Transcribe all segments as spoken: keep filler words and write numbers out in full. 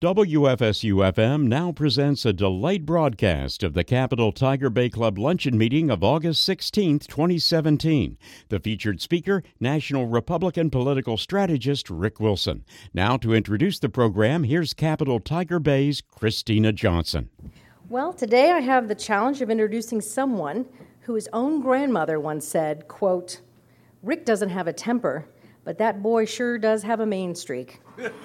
W F S U F M now presents a Delight broadcast of the Capital Tiger Bay Club Luncheon Meeting of August sixteenth, twenty seventeen. The featured speaker, National Republican political strategist Rick Wilson. Now to introduce the program, here's Capital Tiger Bay's Christina Johnson. Well, today I have the challenge of introducing someone who his own grandmother once said, quote, "Rick doesn't have a temper, but that boy sure does have a mean streak."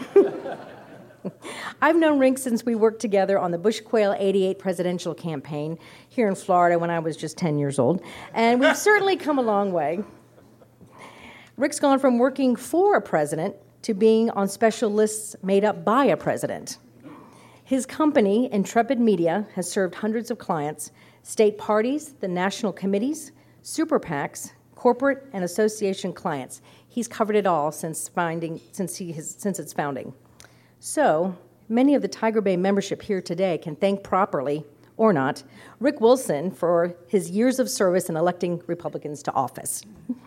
I've known Rick since we worked together on the Bush Quayle eighty-eight presidential campaign here in Florida when I was just ten years old, and we've certainly come a long way. Rick's gone from working for a president to being on special lists made up by a president. His company, Intrepid Media, has served hundreds of clients, state parties, the national committees, super PACs, corporate and association clients. He's covered it all since finding, since he has, since its founding. So, many of the Tiger Bay membership here today can thank properly, or not, Rick Wilson for his years of service in electing Republicans to office.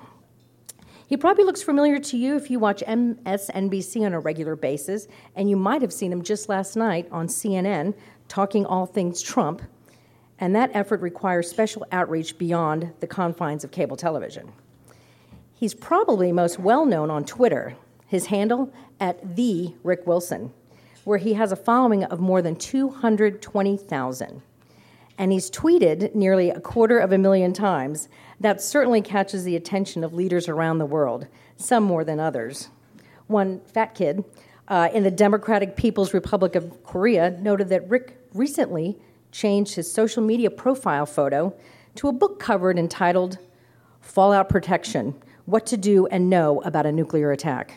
He probably looks familiar to you if you watch M S N B C on a regular basis, and you might have seen him just last night on C N N talking all things Trump, and that effort requires special outreach beyond the confines of cable television. He's probably most well known on Twitter, his handle at the Rick Wilson, where he has a following of more than two hundred twenty thousand. And he's tweeted nearly a quarter of a million times. That certainly catches the attention of leaders around the world, some more than others. One fat kid uh, in the Democratic People's Republic of Korea noted that Rick recently changed his social media profile photo to a book cover entitled Fallout Protection: What to Do and Know About a Nuclear Attack.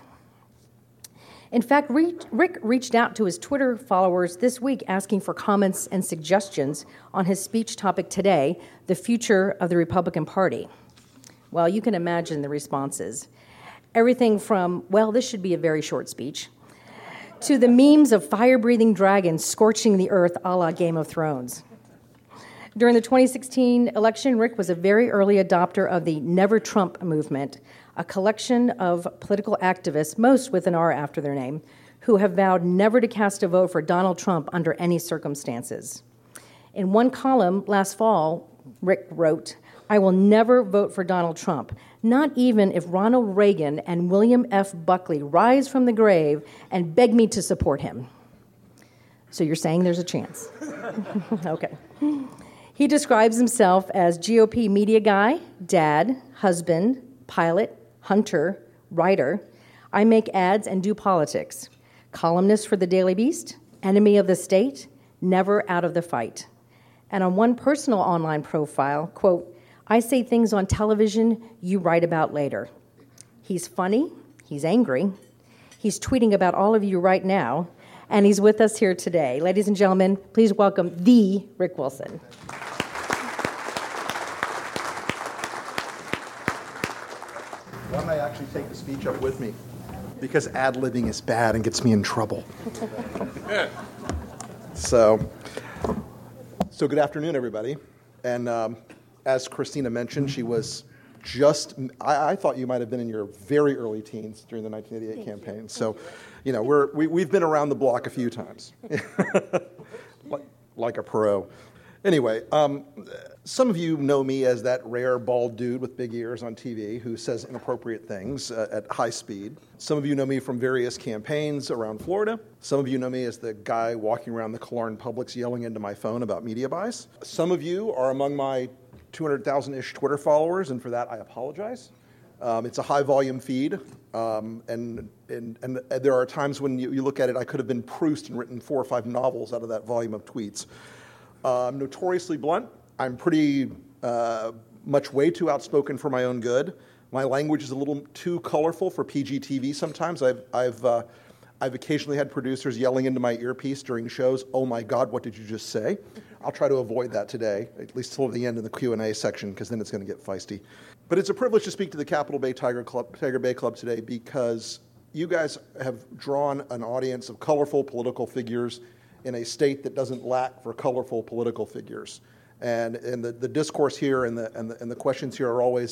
In fact, Rick reached out to his Twitter followers this week asking for comments and suggestions on his speech topic today, the future of the Republican Party. Well, you can imagine the responses. Everything from, well, this should be a very short speech, to the memes of fire-breathing dragons scorching the earth a la Game of Thrones. During the twenty sixteen election, Rick was a very early adopter of the Never Trump movement, a collection of political activists, most with an R after their name, who have vowed never to cast a vote for Donald Trump under any circumstances. In one column last fall, Rick wrote, "I will never vote for Donald Trump, not even if Ronald Reagan and William F. Buckley rise from the grave and beg me to support him." So you're saying there's a chance. Okay. He describes himself as G O P media guy, dad, husband, pilot, hunter, writer. I make ads and do politics. Columnist for the Daily Beast, enemy of the state, never out of the fight. And on one personal online profile, quote, "I say things on television you write about later." He's funny, he's angry, he's tweeting about all of you right now, and he's with us here today. Ladies and gentlemen, please welcome the Rick Wilson. Why don't I actually take the speech up with me? Because ad-libbing is bad and gets me in trouble. so, so good afternoon, everybody. And um, as Christina mentioned, she was just, I, I thought you might have been in your very early teens during the nineteen eighty-eight Thank campaign. You. So, you know, we're, we, we've been around the block a few times, like, like a pro. Anyway, um, some of you know me as that rare bald dude with big ears on T V who says inappropriate things uh, at high speed. Some of you know me from various campaigns around Florida. Some of you know me as the guy walking around the Killearn Publix yelling into my phone about media buys. Some of you are among my two hundred thousand-ish Twitter followers, and for that I apologize. Um, it's a high-volume feed, um, and, and, and there are times when you, you look at it, I could have been Proust and written four or five novels out of that volume of tweets. Uh, I'm notoriously blunt. I'm pretty uh, much way too outspoken for my own good. My language is a little too colorful for P G T V sometimes. I've I've uh, I've occasionally had producers yelling into my earpiece during shows, "Oh my God, what did you just say?" I'll try to avoid that today, at least till the end in the Q and A section, because then it's going to get feisty. But it's a privilege to speak to the Capital Bay Tiger Club, Tiger Bay Club today, because you guys have drawn an audience of colorful political figures in a state that doesn't lack for colorful political figures. And, and the, the discourse here and the, and, the, and the questions here are always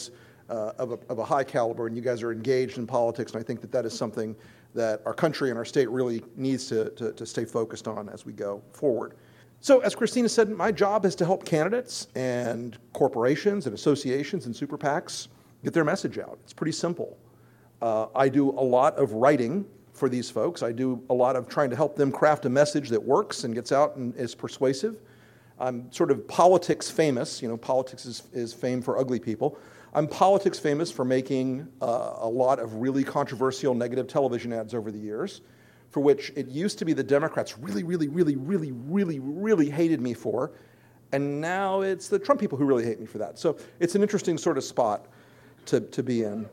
uh, of, a, of a high caliber, and you guys are engaged in politics, and I think that that is something that our country and our state really needs to, to, to stay focused on as we go forward. So as Christina said, my job is to help candidates and corporations and associations and super PACs get their message out. It's pretty simple. Uh, I do a lot of writing for these folks. I do a lot of trying to help them craft a message that works and gets out and is persuasive. I'm sort of politics famous. You know, politics is, is fame for ugly people. I'm politics famous for making uh, a lot of really controversial negative television ads over the years, for which it used to be the Democrats really, really, really, really, really, really hated me for, and now it's the Trump people who really hate me for that. So it's an interesting sort of spot to, to be in.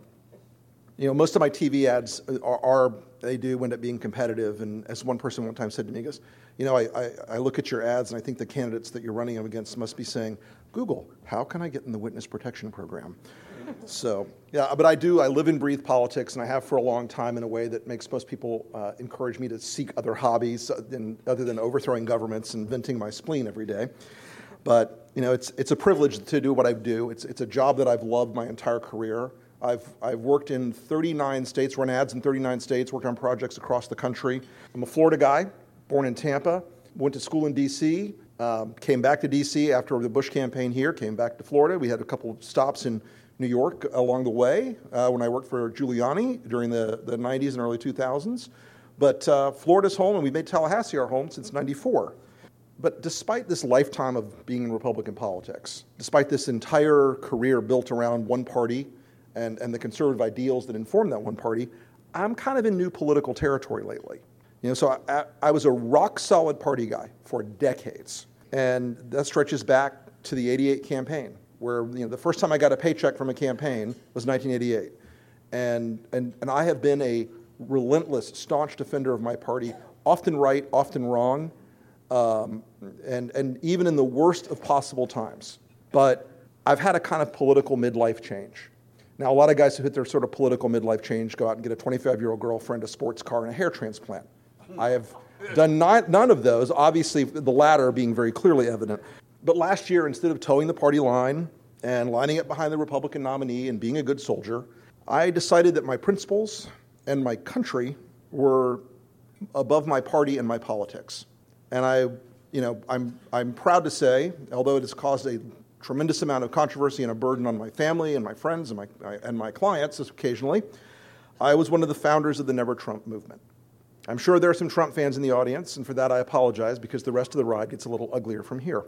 You know, most of my T V ads are, are, they do end up being competitive, and as one person one time said to me, he goes, you know, I, I, I look at your ads and I think the candidates that you're running them against must be saying, Google, how can I get in the witness protection program? So, yeah, but I do, I live and breathe politics, and I have for a long time in a way that makes most people uh, encourage me to seek other hobbies than, other than overthrowing governments and venting my spleen every day. But, you know, it's it's a privilege to do what I do. It's it's a job that I've loved my entire career. I've I've worked in thirty-nine states, run ads in thirty-nine states, worked on projects across the country. I'm a Florida guy, born in Tampa, went to school in D C, um, came back to D C after the Bush campaign here, came back to Florida. We had a couple of stops in New York along the way uh, when I worked for Giuliani during the, the nineties and early two thousands. But uh, Florida's home, and we made Tallahassee our home since ninety-four. But despite this lifetime of being in Republican politics, despite this entire career built around one party and, and the conservative ideals that inform that one party, I'm kind of in new political territory lately. You know, so I, I was a rock-solid party guy for decades, and that stretches back to the eighty-eight campaign, where you know the first time I got a paycheck from a campaign was nineteen eighty-eight, and and and I have been a relentless, staunch defender of my party, often right, often wrong, um, and and even in the worst of possible times. But I've had a kind of political midlife change. Now, a lot of guys who hit their sort of political midlife change go out and get a twenty-five-year-old girlfriend, a sports car, and a hair transplant. I have done not, none of those, obviously the latter being very clearly evident. But last year, instead of towing the party line and lining up behind the Republican nominee and being a good soldier, I decided that my principles and my country were above my party and my politics. And I, you know, I'm I'm proud to say, although it has caused a tremendous amount of controversy and a burden on my family and my friends and my and my clients occasionally, I was one of the founders of the Never Trump movement. I'm sure there are some Trump fans in the audience, and for that I apologize, because the rest of the ride gets a little uglier from here.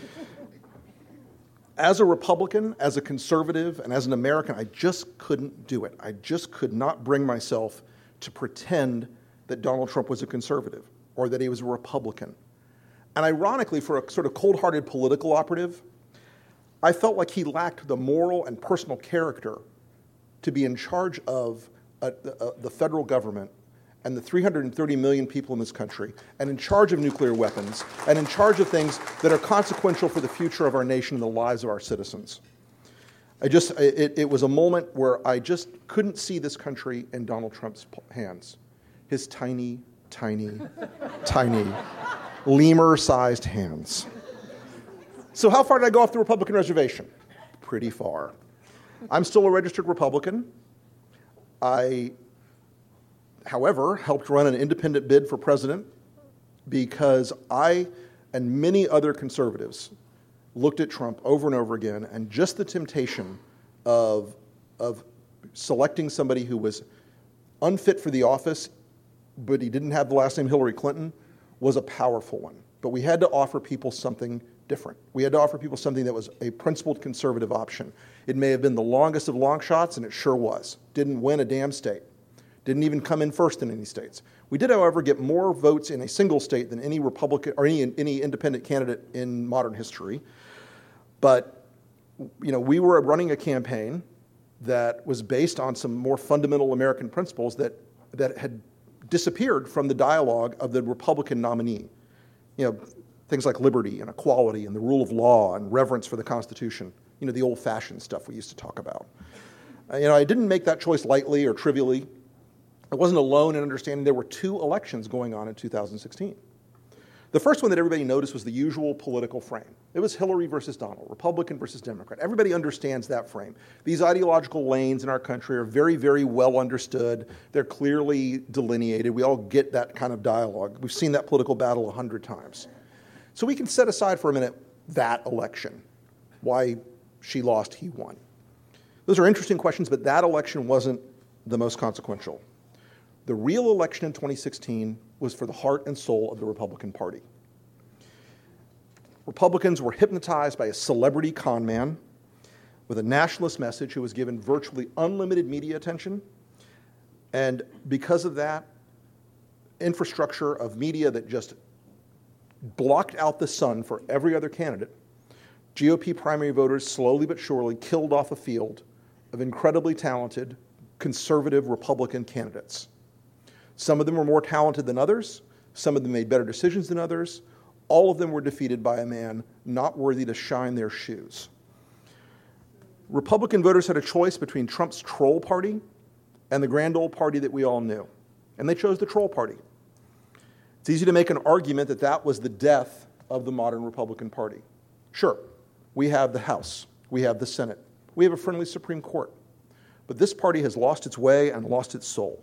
As a Republican, as a conservative, and as an American, I just couldn't do it. I just could not bring myself to pretend that Donald Trump was a conservative or that he was a Republican. And ironically, for a sort of cold-hearted political operative, I felt like he lacked the moral and personal character to be in charge of uh, uh, the federal government and the three hundred thirty million people in this country, and in charge of nuclear weapons, and in charge of things that are consequential for the future of our nation and the lives of our citizens. I just, it, it was a moment where I just couldn't see this country in Donald Trump's hands. His tiny, tiny, tiny, lemur-sized hands. So how far did I go off the Republican reservation? Pretty far. I'm still a registered Republican. I, however, helped run an independent bid for president because I and many other conservatives looked at Trump over and over again, and just the temptation of, of selecting somebody who was unfit for the office, but he didn't have the last name Hillary Clinton, was a powerful one. But we had to offer people something different. We had to offer people something that was a principled conservative option. It may have been the longest of long shots, and it sure was. Didn't win a damn state. Didn't even come in first in any states. We did, however, get more votes in a single state than any Republican or any any independent candidate in modern history. But you know, we were running a campaign that was based on some more fundamental American principles that that had disappeared from the dialogue of the Republican nominee. You know, things like liberty and equality and the rule of law and reverence for the Constitution. You know, the old-fashioned stuff we used to talk about. Uh, you know, I didn't make that choice lightly or trivially. I wasn't alone in understanding there were two elections going on in two thousand sixteen. The first one that everybody noticed was the usual political frame. It was Hillary versus Donald, Republican versus Democrat. Everybody understands that frame. These ideological lanes in our country are very, very well understood. They're clearly delineated. We all get that kind of dialogue. We've seen that political battle a hundred times. So we can set aside for a minute that election, why she lost, he won. Those are interesting questions, but that election wasn't the most consequential. The real election in twenty sixteen was for the heart and soul of the Republican Party. Republicans were hypnotized by a celebrity con man with a nationalist message who was given virtually unlimited media attention. And because of that infrastructure of media that just blocked out the sun for every other candidate, G O P primary voters slowly but surely killed off a field of incredibly talented conservative Republican candidates. Some of them were more talented than others. Some of them made better decisions than others. All of them were defeated by a man not worthy to shine their shoes. Republican voters had a choice between Trump's troll party and the grand old party that we all knew. And they chose the troll party. It's easy to make an argument that that was the death of the modern Republican Party. Sure, we have the House. We have the Senate. We have a friendly Supreme Court. But this party has lost its way and lost its soul.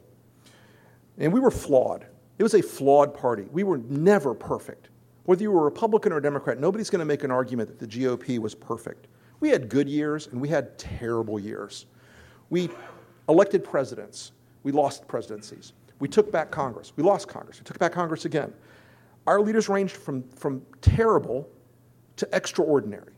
And we were flawed. It was a flawed party. We were never perfect. Whether you were a Republican or a Democrat, nobody's going to make an argument that the G O P was perfect. We had good years and we had terrible years. We elected presidents. We lost presidencies. We took back Congress. We lost Congress. We took back Congress again. Our leaders ranged from, from terrible to extraordinary.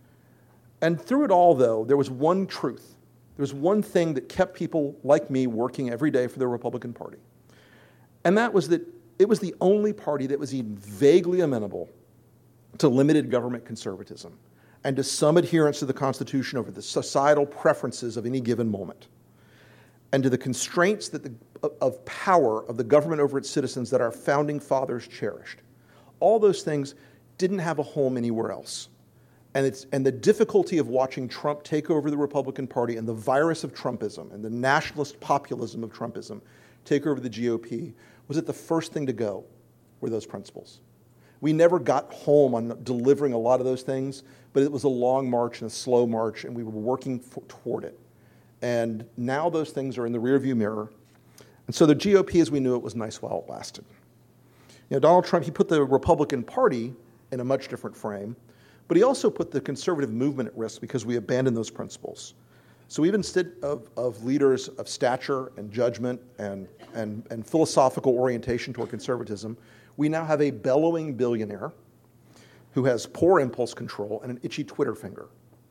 And through it all, though, there was one truth. There was one thing that kept people like me working every day for the Republican Party. And that was that it was the only party that was even vaguely amenable to limited government conservatism and to some adherence to the Constitution over the societal preferences of any given moment, and to the constraints that the, of power of the government over its citizens that our founding fathers cherished. All those things didn't have a home anywhere else. And, it's, and the difficulty of watching Trump take over the Republican Party and the virus of Trumpism and the nationalist populism of Trumpism take over the G O P was that the first thing to go were those principles. We never got home on delivering a lot of those things, but it was a long march and a slow march, and we were working for, toward it. And now those things are in the rearview mirror. And so the G O P, as we knew it, was nice while it lasted. You know, Donald Trump, he put the Republican Party in a much different frame, but he also put the conservative movement at risk because we abandoned those principles. So even instead of, of leaders of stature and judgment and, and, and philosophical orientation toward conservatism, we now have a bellowing billionaire who has poor impulse control and an itchy Twitter finger.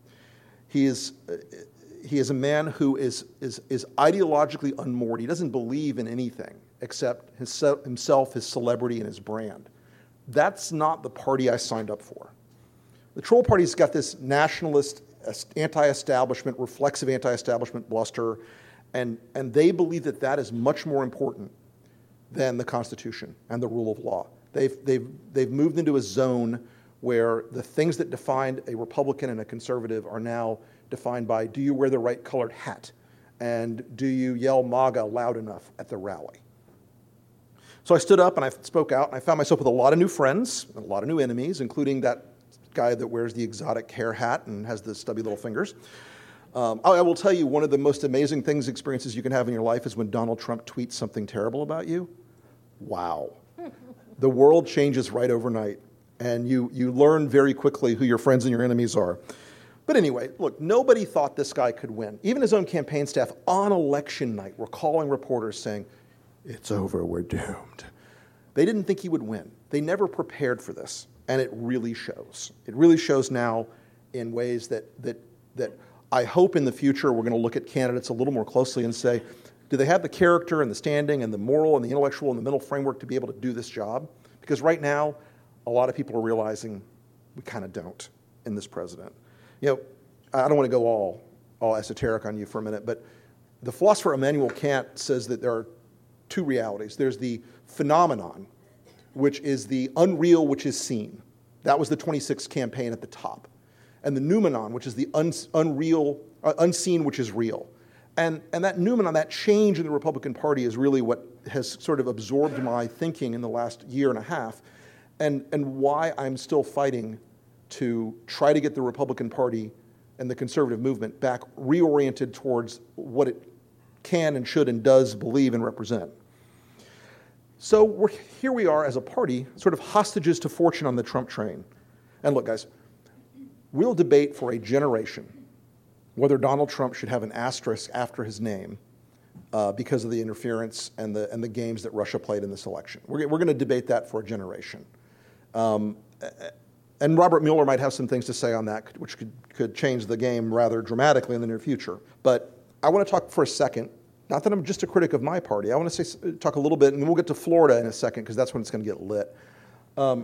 He is, uh, he is a man who is, is, is ideologically unmoored. He doesn't believe in anything except his, himself, his celebrity, and his brand. That's not the party I signed up for. The troll party's got this nationalist, anti-establishment, reflexive anti-establishment bluster, and, and they believe that that is much more important than the Constitution and the rule of law. They've, they've, they've moved into a zone where the things that defined a Republican and a conservative are now defined by, do you wear the right colored hat? And do you yell MAGA loud enough at the rally? So I stood up and I spoke out, and I found myself with a lot of new friends and a lot of new enemies, including that guy that wears the exotic hair hat and has the stubby little fingers. Um, I, I will tell you, one of the most amazing things, experiences you can have in your life is when Donald Trump tweets something terrible about you. Wow. The world changes right overnight, and you, you learn very quickly who your friends and your enemies are. But anyway, look, nobody thought this guy could win. Even his own campaign staff on election night were calling reporters saying, it's over, we're doomed. They didn't think he would win. They never prepared for this. And it really shows. It really shows now in ways that that that I hope in the future we're going to look at candidates a little more closely and say, do they have the character and the standing and the moral and the intellectual and the mental framework to be able to do this job? Because right now, a lot of people are realizing we kind of don't in this president. You know, I don't want to go all, all esoteric on you for a minute, but the philosopher Immanuel Kant says that there are two realities. There's the phenomenon, which is the unreal, which is seen. That was the twenty-six campaign at the top. And the noumenon, which is the un, unreal, uh, unseen, which is real. And, and that noumenon, that change in the Republican Party is really what has sort of absorbed my thinking in the last year and a half. and, and why I'm still fighting to try to get the Republican Party and the conservative movement back reoriented towards what it can and should and does believe and represent. So we're, here we are as a party, sort of hostages to fortune on the Trump train. And look, guys, we'll debate for a generation whether Donald Trump should have an asterisk after his name uh, because of the interference and the, and the games that Russia played in this election. We're, we're going to debate that for a generation. Um, and Robert Mueller might have some things to say on that, which could, could change the game rather dramatically in the near future. But I want to talk for a second, not that I'm just a critic of my party. I want to say, talk a little bit, and we'll get to Florida in a second, because that's when it's going to get lit. Um,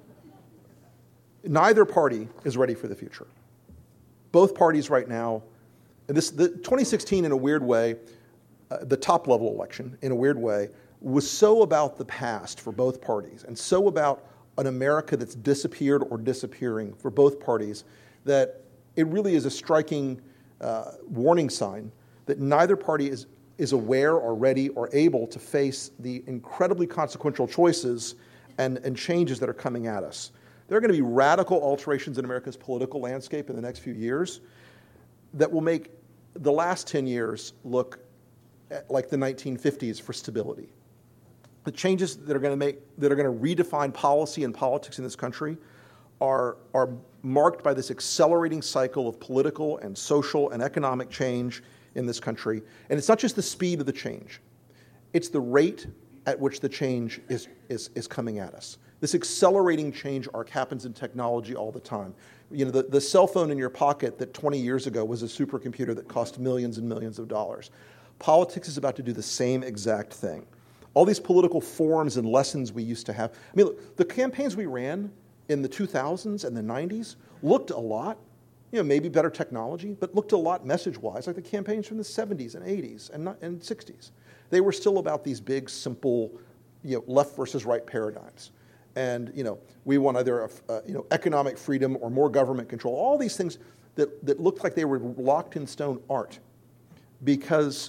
neither party is ready for the future. Both parties right now, and this the twenty sixteen in a weird way, uh, the top level election in a weird way, was so about the past for both parties, and so about an America that's disappeared or disappearing for both parties, that it really is a striking uh, warning sign that neither party is, is aware or ready or able to face the incredibly consequential choices and, and changes that are coming at us. There are going to be radical alterations in America's political landscape in the next few years that will make the last ten years look like the nineteen fifties for stability. The changes that are going to make, that are going to redefine policy and politics in this country are, are marked by this accelerating cycle of political and social and economic change in this country. And it's not just the speed of the change, it's the rate at which the change is, is, is coming at us. This accelerating change arc happens in technology all the time. You know, the, the cell phone in your pocket that twenty years ago was a supercomputer that cost millions and millions of dollars. Politics is about to do the same exact thing. All these political forms and lessons we used to have. I mean, look, the campaigns we ran in the two thousands and the nineties looked a lot, you know, maybe better technology, but looked a lot message-wise like the campaigns from the seventies and eighties and, not, and sixties. They were still about these big, simple, you know, left versus right paradigms. And, you know, we want either, a, uh, you know, economic freedom or more government control. All these things that, that looked like they were locked in stone aren't, because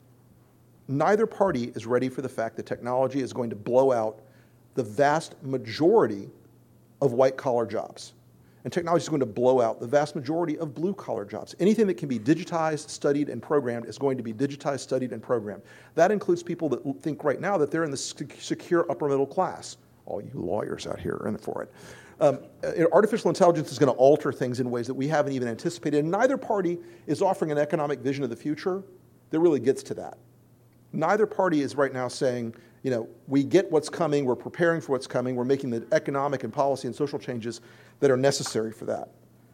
neither party is ready for the fact that technology is going to blow out the vast majority of white-collar jobs. And technology is going to blow out the vast majority of blue-collar jobs. Anything that can be digitized, studied, and programmed is going to be digitized, studied, and programmed. That includes people that think right now that they're in the secure upper middle class. All you lawyers out here are in it for it. Um, artificial intelligence is going to alter things in ways that we haven't even anticipated. And neither party is offering an economic vision of the future that really gets to that. Neither party is right now saying, you know, we get what's coming, we're preparing for what's coming, we're making the economic and policy and social changes that are necessary for that.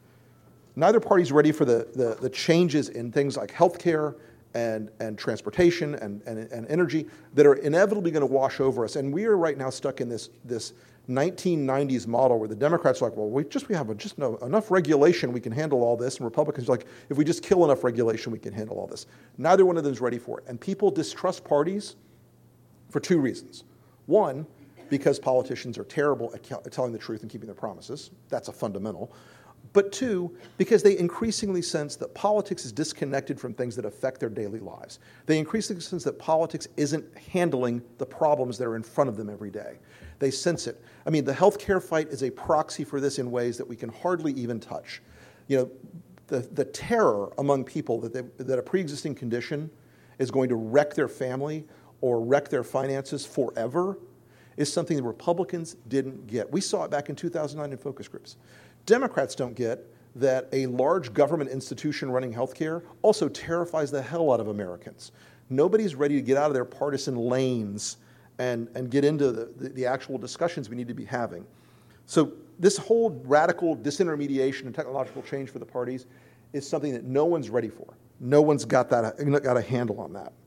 Neither party is ready for the, the, the changes in things like healthcare and, and transportation and, and, and energy that are inevitably going to wash over us. And we are right now stuck in this, this nineteen nineties model where the Democrats are like, well, we just we have a, just no, enough regulation, we can handle all this. And Republicans are like, if we just kill enough regulation, we can handle all this. Neither one of them is ready for it. And people distrust parties for two reasons. One, because politicians are terrible at, at telling the truth and keeping their promises. That's a fundamental. But two, because they increasingly sense that politics is disconnected from things that affect their daily lives. They increasingly sense that politics isn't handling the problems that are in front of them every day. They sense it. I mean, the healthcare fight is a proxy for this in ways that we can hardly even touch. You know, the, the terror among people that, they, that a pre-existing condition is going to wreck their family or wreck their finances forever is something that Republicans didn't get. We saw it back in two thousand nine in focus groups. Democrats don't get that a large government institution running healthcare also terrifies the hell out of Americans. Nobody's ready to get out of their partisan lanes and, and get into the, the, the actual discussions we need to be having. So this whole radical disintermediation and technological change for the parties is something that no one's ready for. No one's got that got a handle on that.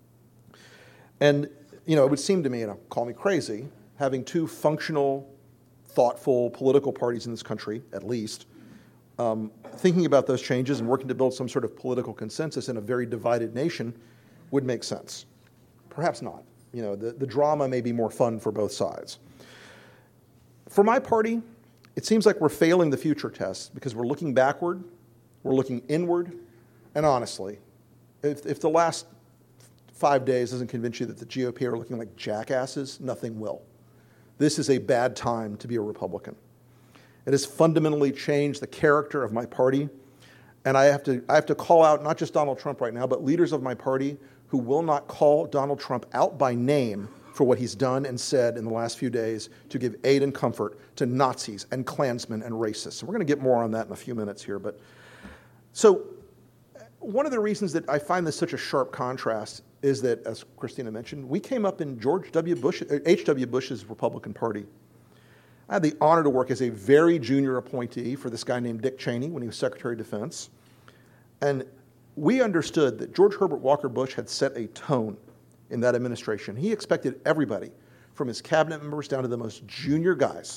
And you know, it would seem to me, and call me crazy, having two functional, thoughtful political parties in this country, at least, um, thinking about those changes and working to build some sort of political consensus in a very divided nation would make sense. Perhaps not. You know, the, the drama may be more fun for both sides. For my party, it seems like we're failing the future test because we're looking backward, we're looking inward, and honestly, if, if the last five days doesn't convince you that the G O P are looking like jackasses, nothing will. this is a bad time to be a Republican. It has fundamentally changed the character of my party. And I have to, I have to call out not just Donald Trump right now, but leaders of my party who will not call Donald Trump out by name for what he's done and said in the last few days to give aid and comfort to Nazis and Klansmen and racists. And we're going to get more on that in a few minutes here. But so one of the reasons that I find this such a sharp contrast is that, as Christina mentioned, we came up in George W. Bush, H W. Bush's Republican Party. I had the honor to work as a very junior appointee for this guy named Dick Cheney when he was Secretary of Defense. And we understood that George Herbert Walker Bush had set a tone in that administration. He expected everybody, from his cabinet members down to the most junior guys,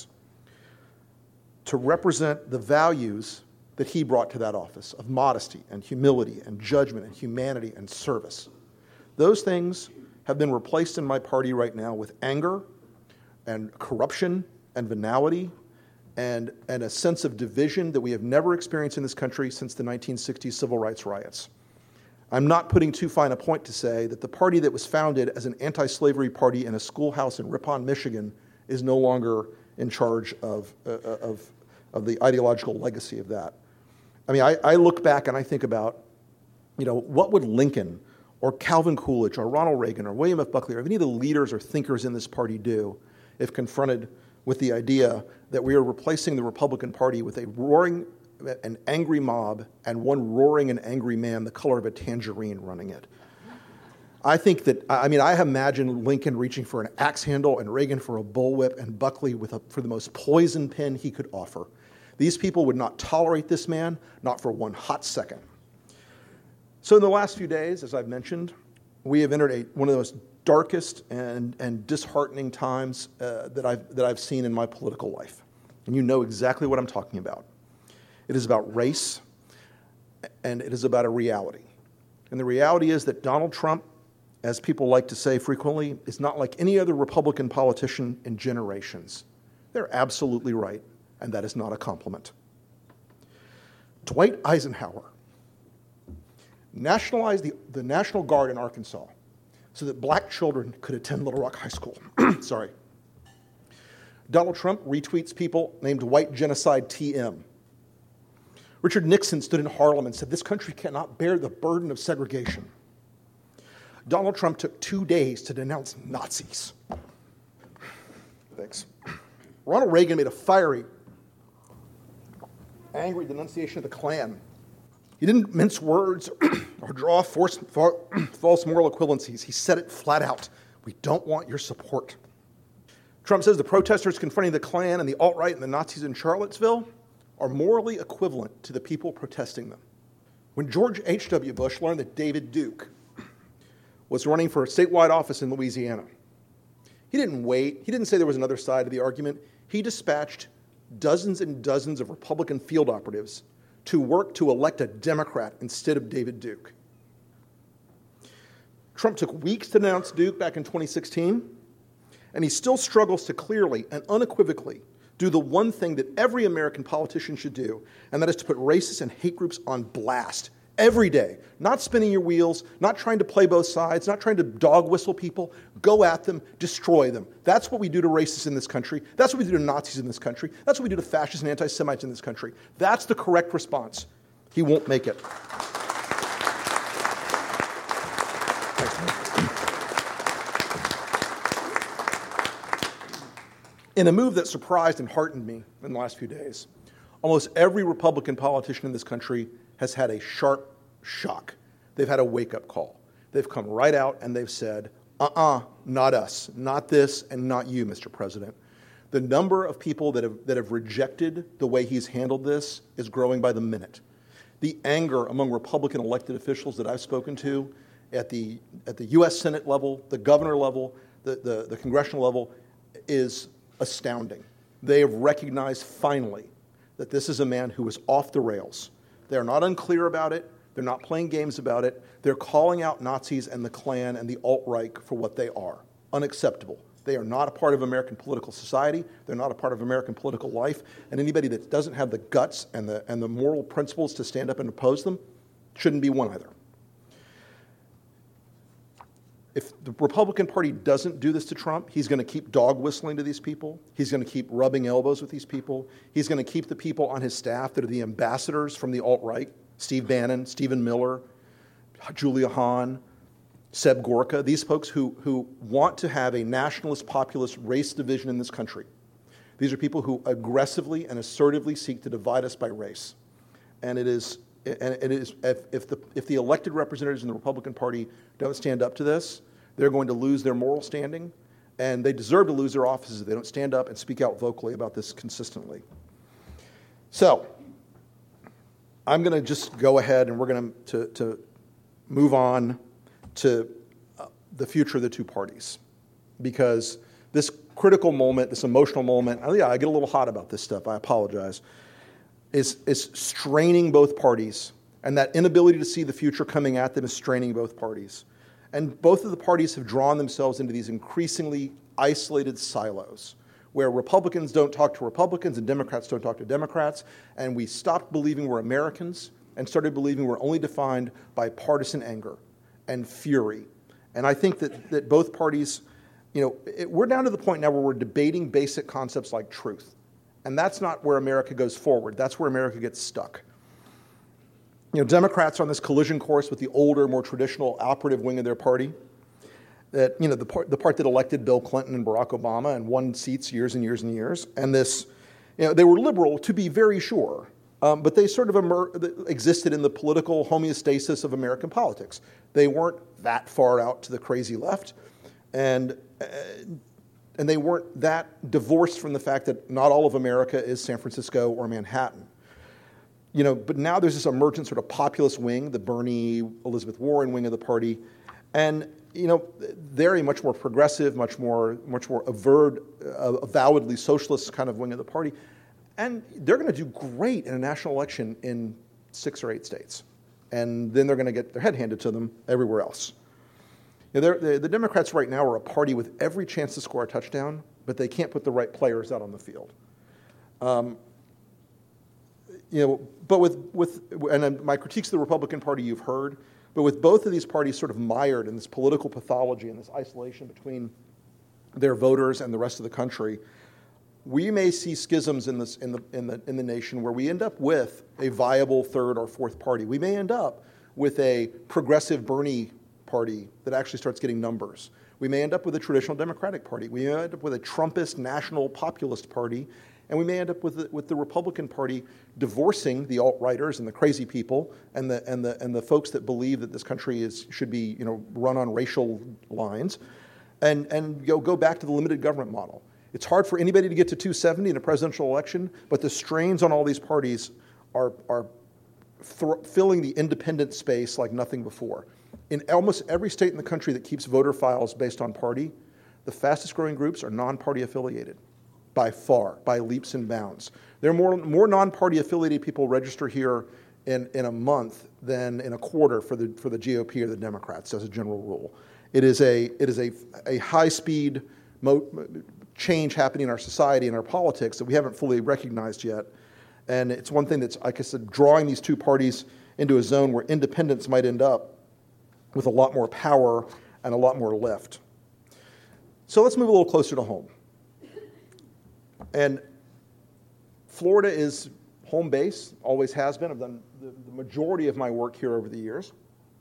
to represent the values that he brought to that office of modesty and humility and judgment and humanity and service. Those things have been replaced in my party right now with anger and corruption and venality and, and a sense of division that we have never experienced in this country since the nineteen sixties civil rights riots. I'm not putting too fine a point to say that the party that was founded as an anti-slavery party in a schoolhouse in Ripon, Michigan, is no longer in charge of, uh, of, of the ideological legacy of that. I mean, I, I look back and I think about, you know, what would Lincoln or Calvin Coolidge or Ronald Reagan or William F. Buckley or any of the leaders or thinkers in this party do if confronted with the idea that we are replacing the Republican Party with a roaring an angry mob and one roaring and angry man the color of a tangerine running it. I think that, I mean, I imagine Lincoln reaching for an axe handle and Reagan for a bullwhip and Buckley with a, for the most poison pen he could offer. These people would not tolerate this man, not for one hot second. So in the last few days, as I've mentioned, we have entered a, one of the most darkest and, and disheartening times uh, that I've, that I've seen in my political life. And you know exactly what I'm talking about. It is about race, and it is about a reality. And the reality is that Donald Trump, as people like to say frequently, is not like any other Republican politician in generations. They're absolutely right, and that is not a compliment. Dwight Eisenhower nationalized the, the National Guard in Arkansas so that black children could attend Little Rock High School. Sorry. Donald Trump retweets people named White Genocide T M. Richard Nixon stood in Harlem and said, this country cannot bear the burden of segregation. Donald Trump took two days to denounce Nazis. Thanks. Ronald Reagan made a fiery, angry denunciation of the Klan. He didn't mince words or draw force, false moral equivalencies. He said it flat out. We don't want your support. Trump says the protesters confronting the Klan and the alt-right and the Nazis in Charlottesville are morally equivalent to the people protesting them. When George H W. Bush learned that David Duke was running for a statewide office in Louisiana, he didn't wait. He didn't say there was another side of the argument. He dispatched dozens and dozens of Republican field operatives to work to elect a Democrat instead of David Duke. Trump took weeks to denounce Duke back in twenty sixteen, and he still struggles to clearly and unequivocally do the one thing that every American politician should do, and that is to put racists and hate groups on blast every day. Not spinning your wheels, not trying to play both sides, not trying to dog whistle people. Go at them, destroy them. That's what we do to racists in this country. That's what we do to Nazis in this country. That's what we do to fascists and anti-Semites in this country. That's the correct response. He won't make it. In a move that surprised and heartened me in the last few days, almost every Republican politician in this country has had a sharp shock. They've had a wake-up call. They've come right out and they've said, uh-uh, not us, not this, and not you, Mister President. The number of people that have, that have rejected the way he's handled this is growing by the minute. The anger among Republican elected officials that I've spoken to at the, at the U S Senate level, the governor level, the, the, the congressional level is astounding. They have recognized finally that this is a man who is off the rails. They're not unclear about it. They're not playing games about it. They're calling out Nazis and the Klan and the alt-right for what they are. Unacceptable. They are not a part of American political society. They're not a part of American political life. And anybody that doesn't have the guts and the, and the moral principles to stand up and oppose them shouldn't be one either. If the Republican Party doesn't do this to Trump, he's going to keep dog whistling to these people. He's going to keep rubbing elbows with these people. He's going to keep the people on his staff that are the ambassadors from the alt-right, Steve Bannon, Stephen Miller, Julia Hahn, Seb Gorka, these folks who, who want to have a nationalist, populist race division in this country. These are people who aggressively and assertively seek to divide us by race. And it is, and it is if, if, the, if the elected representatives in the Republican Party don't stand up to this, they're going to lose their moral standing, and they deserve to lose their offices if they don't stand up and speak out vocally about this consistently. So, I'm going to just go ahead and we're going to, to move on to uh, the future of the two parties, because this critical moment, this emotional moment, oh yeah, I get a little hot about this stuff, I apologize, is, is straining both parties, and that inability to see the future coming at them is straining both parties. And both of the parties have drawn themselves into these increasingly isolated silos, where Republicans don't talk to Republicans and Democrats don't talk to Democrats, and we stopped believing we're Americans and started believing we're only defined by partisan anger and fury. And I think that, that both parties, you know, it, we're down to the point now where we're debating basic concepts like truth. And that's not where America goes forward. That's where America gets stuck. You know, Democrats are on this collision course with the older, more traditional operative wing of their party. That, you know, the part, the part that elected Bill Clinton and Barack Obama and won seats years and years and years. And this, you know, they were liberal, to be very sure. Um, but they sort of emer- existed in the political homeostasis of American politics. They weren't that far out to the crazy left, and uh, and they weren't that divorced from the fact that not all of America is San Francisco or Manhattan. You know, but now there's this emergent sort of populist wing, the Bernie, Elizabeth Warren wing of the party, and you know, they're a much more progressive, much more, much more averred, uh, avowedly socialist kind of wing of the party. And they're going to do great in a national election in six or eight states. And then they're going to get their head handed to them everywhere else. You know, the, the Democrats right now are a party with every chance to score a touchdown, but they can't put the right players out on the field. Um, you know, but with, with and my critiques of the Republican Party you've heard, but with both of these parties sort of mired in this political pathology and this isolation between their voters and the rest of the country, we may see schisms in, this, in, the, in, the, in the nation where we end up with a viable third or fourth party. We may end up with a progressive Bernie party that actually starts getting numbers. We may end up with a traditional Democratic Party. We may end up with a Trumpist national populist party. And we may end up with the, with the Republican Party divorcing the alt-righters and the crazy people and the, and, the, and the folks that believe that this country is, should be, you know, run on racial lines, and, and go, go back to the limited government model. It's hard for anybody to get to two seventy in a presidential election, but the strains on all these parties are, are th- filling the independent space like nothing before. In almost every state in the country that keeps voter files based on party, the fastest growing groups are non-party affiliated, by far, by leaps and bounds. There are more, more non-party affiliated people register here in, in a month than in a quarter for the, for the G O P or the Democrats, as a general rule. It is a, it is a, a high-speed mo- change happening in our society and our politics that we haven't fully recognized yet. And it's one thing that's, like I said, drawing these two parties into a zone where independents might end up with a lot more power and a lot more lift. So let's move a little closer to home. And Florida is home base, always has been. I've done the, the majority of my work here over the years.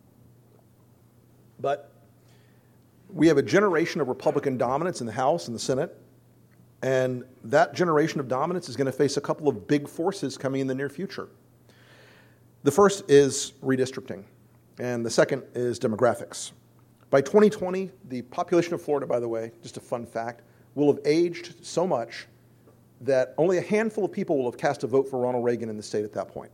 But we have a generation of Republican dominance in the House and the Senate. And that generation of dominance is going to face a couple of big forces coming in the near future. The first is redistricting, and the second is demographics. By twenty twenty, the population of Florida, by the way, just a fun fact, will have aged so much that only a handful of people will have cast a vote for Ronald Reagan in the state at that point.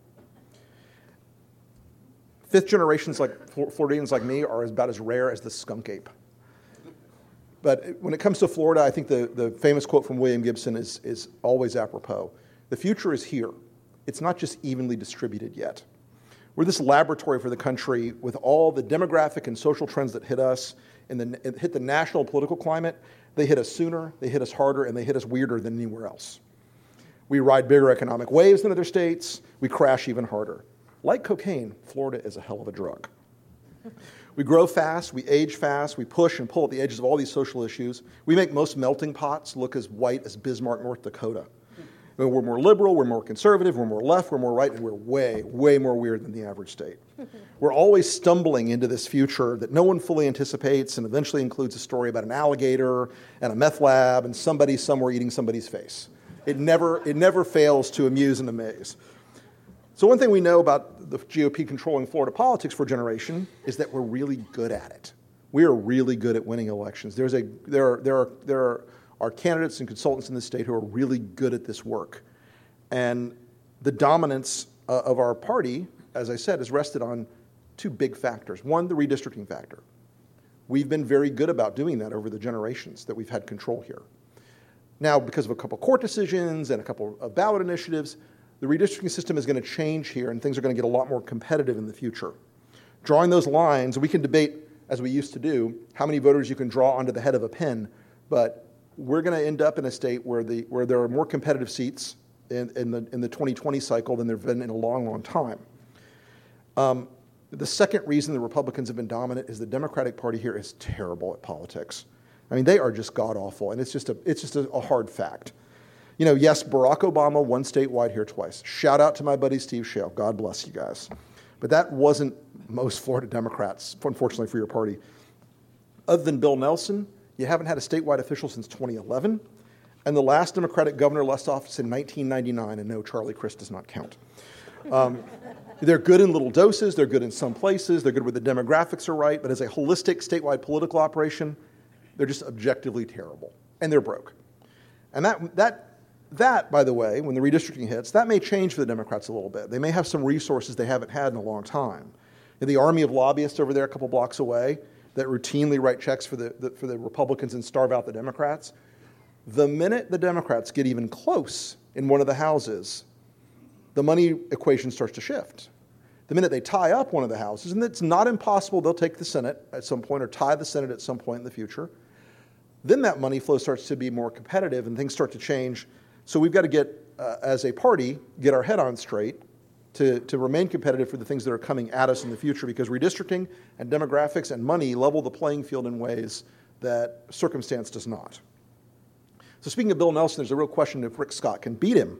Fifth generations like Floridians like me are about as rare as the skunk ape. But when it comes to Florida, I think the, the famous quote from William Gibson is, is always apropos. The future is here. It's not just evenly distributed yet. We're this laboratory for the country with all the demographic and social trends that hit us and the, hit the national political climate. They hit us sooner, they hit us harder, and they hit us weirder than anywhere else. We ride bigger economic waves than other states. We crash even harder. Like cocaine, Florida is a hell of a drug. We grow fast, we age fast, we push and pull at the edges of all these social issues. We make most melting pots look as white as Bismarck, North Dakota. We're more liberal, we're more conservative, we're more left, we're more right, and we're way, way more weird than the average state. We're always stumbling into this future that no one fully anticipates and eventually includes a story about an alligator and a meth lab and somebody somewhere eating somebody's face. It never, it never fails to amuse and amaze. So one thing we know about the G O P controlling Florida politics for a generation is that we're really good at it. We are really good at winning elections. There's a, there are, there are, there are are candidates and consultants in the state who are really good at this work. And the dominance uh, of our party, as I said, is rested on two big factors. One, the redistricting factor. We've been very good about doing that over the generations that we've had control here. Now, because of a couple court decisions and a couple of ballot initiatives, the redistricting system is going to change here and things are going to get a lot more competitive in the future. Drawing those lines, we can debate, as we used to do, how many voters you can draw onto the head of a pin, but we're going to end up in a state where the where there are more competitive seats in, in the in the twenty twenty cycle than there have been in a long, long time. Um, the second reason the Republicans have been dominant is the Democratic Party here is terrible at politics. I mean, they are just god-awful, and it's just a it's just a, a hard fact. You know, yes, Barack Obama won statewide here twice. Shout out to my buddy Steve Shale. God bless you guys. But that wasn't most Florida Democrats, unfortunately for your party. Other than Bill Nelson, you haven't had a statewide official since twenty eleven, and the last Democratic governor left office in nineteen ninety-nine, and no, Charlie Crist does not count. Um, they're good in little doses, they're good in some places, they're good where the demographics are right, but as a holistic statewide political operation, they're just objectively terrible, and they're broke. And that, that, that, by the way, when the redistricting hits, that may change for the Democrats a little bit. They may have some resources they haven't had in a long time. And the army of lobbyists over there a couple blocks away that routinely write checks for the, the, for the Republicans and starve out the Democrats, the minute the Democrats get even close in one of the houses, the money equation starts to shift. The minute they tie up one of the houses, and it's not impossible they'll take the Senate at some point or tie the Senate at some point in the future, then that money flow starts to be more competitive and things start to change. So we've got to get, uh, as a party, get our head on straight to, to remain competitive for the things that are coming at us in the future, because redistricting and demographics and money level the playing field in ways that circumstance does not. So speaking of Bill Nelson, there's a real question if Rick Scott can beat him.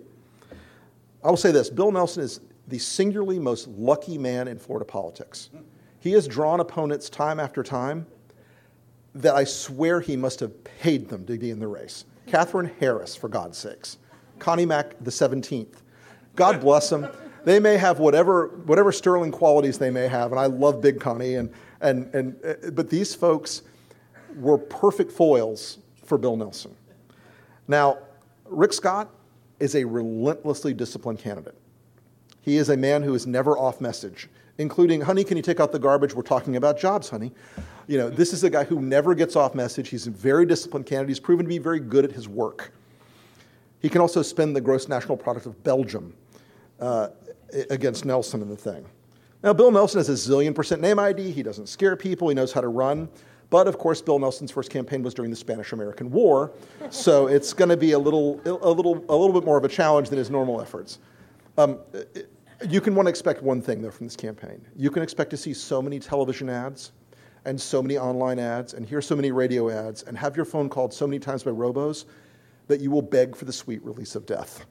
I will say this, Bill Nelson is the singularly most lucky man in Florida politics. He has drawn opponents time after time that I swear he must have paid them to be in the race. Catherine Harris, for God's sakes. Connie Mack the seventeenth. God bless them. They may have whatever whatever sterling qualities they may have, and I love Big Connie, and, and, and, but these folks were perfect foils for Bill Nelson. Now, Rick Scott is a relentlessly disciplined candidate. He is a man who is never off message, including, honey, can you take out the garbage? We're talking about jobs, honey. You know, this is a guy who never gets off message. He's a very disciplined candidate. He's proven to be very good at his work. He can also spend the gross national product of Belgium uh, against Nelson in the thing. Now, Bill Nelson has a zillion percent name I D. He doesn't scare people. He knows how to run. But, of course, Bill Nelson's first campaign was during the Spanish-American War, so it's going to be a little, a little, a little bit more of a challenge than his normal efforts. Um, you can want to expect one thing, though, from this campaign. You can expect to see so many television ads and so many online ads and hear so many radio ads and have your phone called so many times by robos that you will beg for the sweet release of death.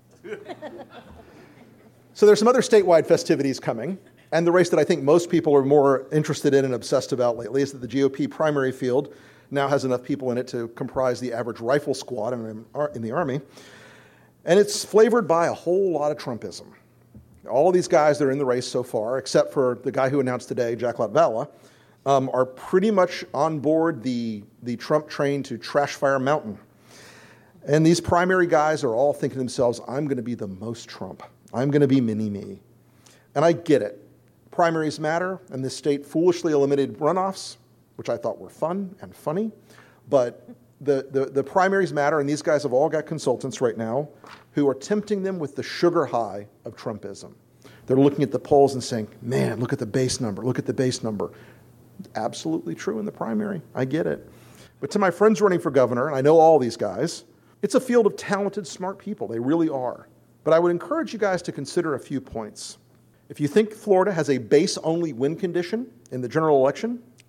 So there's some other statewide festivities coming. And the race that I think most people are more interested in and obsessed about lately is that the G O P primary field now has enough people in it to comprise the average rifle squad in, in the Army. And it's flavored by a whole lot of Trumpism. All these guys that are in the race so far, except for the guy who announced today, Jack Latvala, um, are pretty much on board the, the Trump train to Trash Fire Mountain. And these primary guys are all thinking to themselves, I'm going to be the most Trump. I'm going to be mini-me. And I get it. Primaries matter, and this state foolishly eliminated runoffs, which I thought were fun and funny. But the, the, the primaries matter, and these guys have all got consultants right now who are tempting them with the sugar high of Trumpism. They're looking at the polls and saying, man, look at the base number, look at the base number. Absolutely true in the primary. I get it. But to my friends running for governor, and I know all these guys, it's a field of talented, smart people. They really are. But I would encourage you guys to consider a few points. If you think Florida has a base-only win condition in the general election,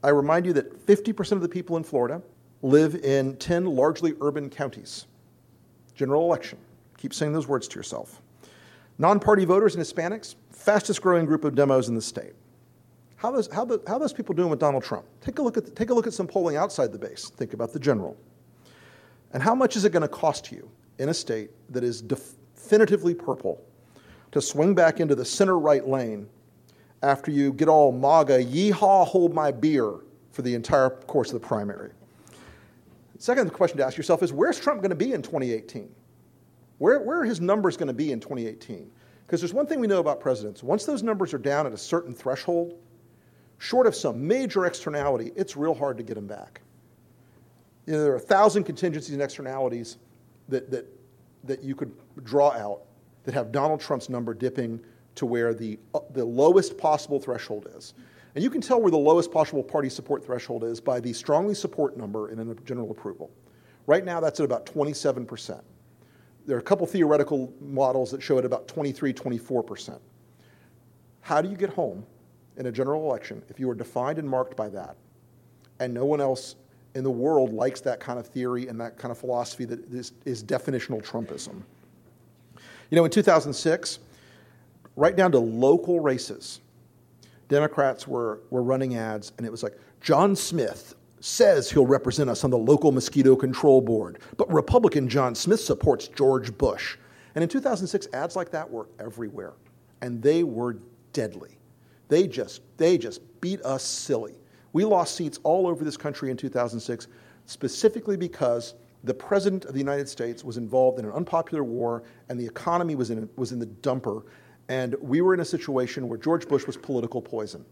I remind you that fifty percent of the people in Florida live in ten largely urban counties. General election. Keep saying those words to yourself. Non-party voters and Hispanics, fastest growing group of demos in the state. How those, how, the, how those people doing with Donald Trump? Take a look at the, take a look at some polling outside the base. Think about the general. And how much is it going to cost you in a state that is definitively purple to swing back into the center right lane after you get all MAGA, yeehaw, hold my beer for the entire course of the primary? Second question to ask yourself is, where's Trump going to be in twenty eighteen? Where, where are his numbers going to be in twenty eighteen? Because there's one thing we know about presidents. Once those numbers are down at a certain threshold, short of some major externality, it's real hard to get them back. You know, there are a thousand contingencies and externalities that, that, that you could draw out that have Donald Trump's number dipping to where the, uh, the lowest possible threshold is. And you can tell where the lowest possible party support threshold is by the strongly support number in a general approval. Right now, that's at about twenty-seven percent. There are a couple theoretical models that show it about twenty-three, twenty-four percent. How do you get home in a general election if you are defined and marked by that, and no one else in the world likes that kind of theory and that kind of philosophy that is, is definitional Trumpism? You know, in two thousand six, right down to local races, Democrats were, were running ads, and it was like, John Smith says he'll represent us on the local mosquito control board, but Republican John Smith supports George Bush. And in two thousand six, ads like that were everywhere, and they were deadly. They just, they just beat us silly. We lost seats all over this country in two thousand six, specifically because the President of the United States was involved in an unpopular war, and the economy was in, was in the dumper, and we were in a situation where George Bush was political poison.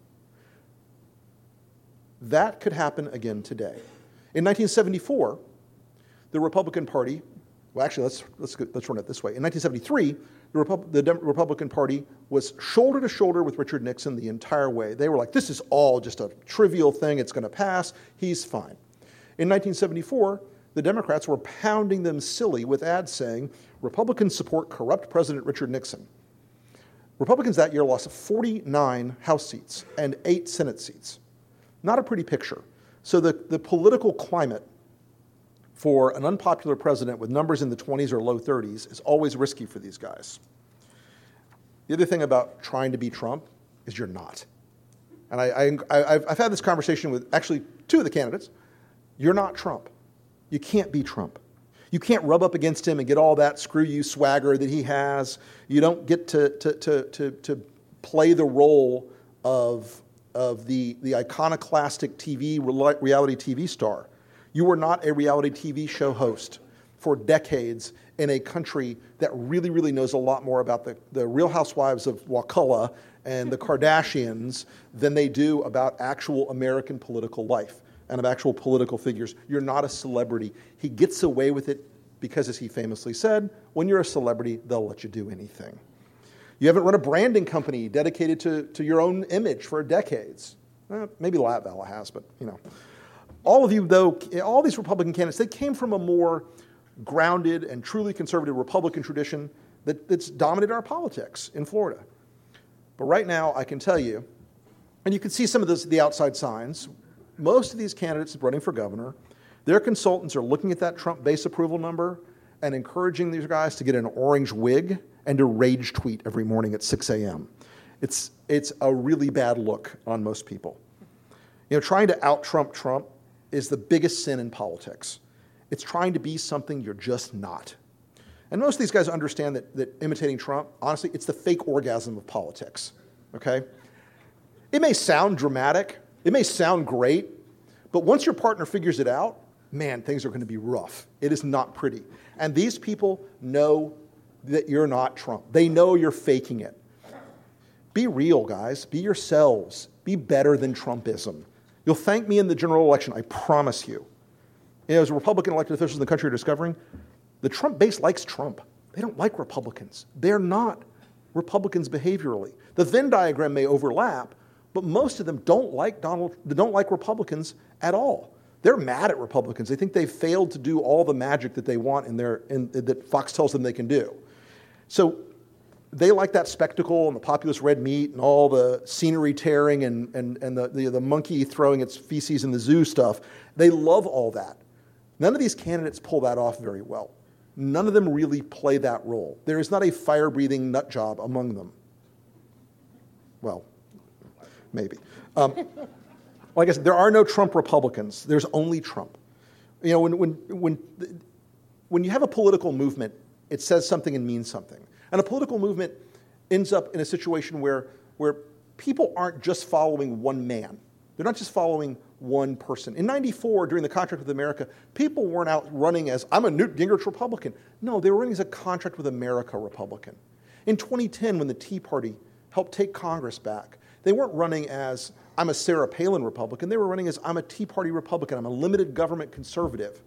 That could happen again today. In nineteen seventy-four, the Republican Party, well, actually, let's let's let's run it this way. In nineteen seventy-three, the, Repub- the Dem- Republican Party was shoulder to shoulder with Richard Nixon the entire way. They were like, this is all just a trivial thing. It's going to pass. He's fine. In nineteen seventy-four, the Democrats were pounding them silly with ads saying, Republicans support corrupt President Richard Nixon. Republicans that year lost forty-nine House seats and eight Senate seats. Not a pretty picture. So the, the political climate for an unpopular president with numbers in the twenties or low thirties is always risky for these guys. The other thing about trying to be Trump is you're not. And I, I, I've, I've had this conversation with actually two of the candidates. You're not Trump. You can't be Trump. You can't rub up against him and get all that screw you swagger that he has. You don't get to, to, to, to, to play the role of of the, the iconoclastic T V, reality T V star. You were not a reality T V show host for decades in a country that really, really knows a lot more about the, the Real Housewives of Wakulla and the Kardashians than they do about actual American political life and of actual political figures. You're not a celebrity. He gets away with it because, as he famously said, when you're a celebrity, they'll let you do anything. You haven't run a branding company dedicated to, to your own image for decades. Eh, maybe Latvala has, but, you know. All of you, though, all these Republican candidates, they came from a more grounded and truly conservative Republican tradition that, that's dominated our politics in Florida. But right now, I can tell you, and you can see some of this, the outside signs, most of these candidates running for governor, their consultants are looking at that Trump base approval number and encouraging these guys to get an orange wig and to rage tweet every morning at six a.m. It's, it's a really bad look on most people. You know, trying to out-Trump Trump is the biggest sin in politics. It's trying to be something you're just not. And most of these guys understand that, that imitating Trump, honestly, it's the fake orgasm of politics, okay? It may sound dramatic, it may sound great, but once your partner figures it out, man, things are going to be rough. It is not pretty. And these people know that you're not Trump. They know you're faking it. Be real, guys. Be yourselves. Be better than Trumpism. You'll thank me in the general election, I promise you. You know, as Republican elected officials in the country are discovering, the Trump base likes Trump. They don't like Republicans. They're not Republicans behaviorally. The Venn diagram may overlap, but most of them don't like Donald, they don't like Republicans at all. They're mad at Republicans. They think they've failed to do all the magic that they want in their, in, that Fox tells them they can do. So they like that spectacle and the populist red meat and all the scenery tearing and, and, and the, the, the monkey throwing its feces in the zoo stuff. They love all that. None of these candidates pull that off very well. None of them really play that role. There is not a fire-breathing nut job among them. Well, maybe. Um, like I said, there are no Trump Republicans. There's only Trump. You know, when, when, when, when you have a political movement, it says something and means something. And a political movement ends up in a situation where, where people aren't just following one man. They're not just following one person. In ninety-four, during the Contract with America, people weren't out running as, I'm a Newt Gingrich Republican. No, they were running as a Contract with America Republican. In twenty ten, when the Tea Party helped take Congress back, they weren't running as, I'm a Sarah Palin Republican. They were running as, I'm a Tea Party Republican. I'm a limited government conservative.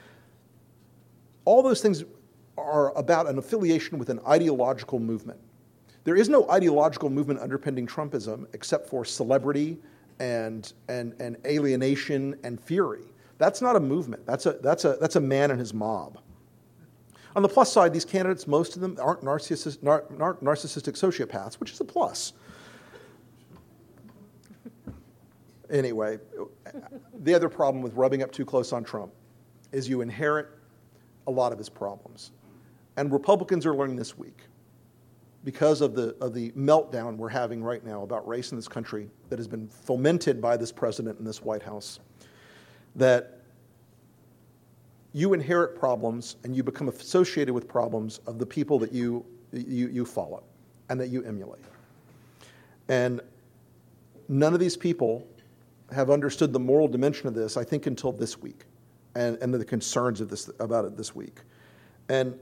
All those things are about an affiliation with an ideological movement. There is no ideological movement underpinning Trumpism except for celebrity and, and, and alienation and fury. That's not a movement. That's a, that's, a, that's a man and his mob. On the plus side, these candidates, most of them aren't narcissist, nar, nar, narcissistic sociopaths, which is a plus. Anyway, the other problem with rubbing up too close on Trump is you inherit a lot of his problems. And Republicans are learning this week, because of the, of the meltdown we're having right now about race in this country that has been fomented by this president and this White House, that you inherit problems and you become associated with problems of the people that you, you, you follow and that you emulate. And none of these people have understood the moral dimension of this, I think, until this week, and, and the concerns of this, about it this week. And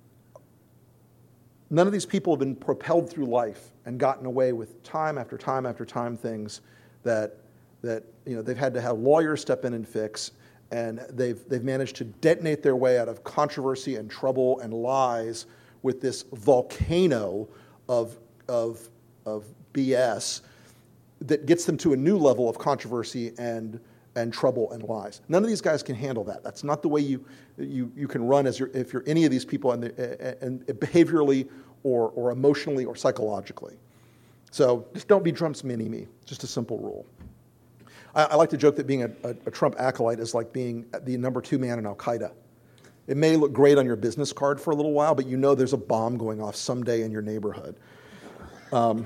none of these people have been propelled through life and gotten away with time after time after time things that, that you know, they've had to have lawyers step in and fix, and they've, they've managed to detonate their way out of controversy and trouble and lies with this volcano of, of, of B S that gets them to a new level of controversy and, and trouble and lies. None of these guys can handle that. That's not the way you, you, you can run as you're, if you're any of these people, and, and behaviorally or, or emotionally or psychologically. So just don't be Trump's mini-me. Just a simple rule. I, I like to joke that being a, a, a Trump acolyte is like being the number two man in Al-Qaeda. It may look great on your business card for a little while, but you know there's a bomb going off someday in your neighborhood. Um,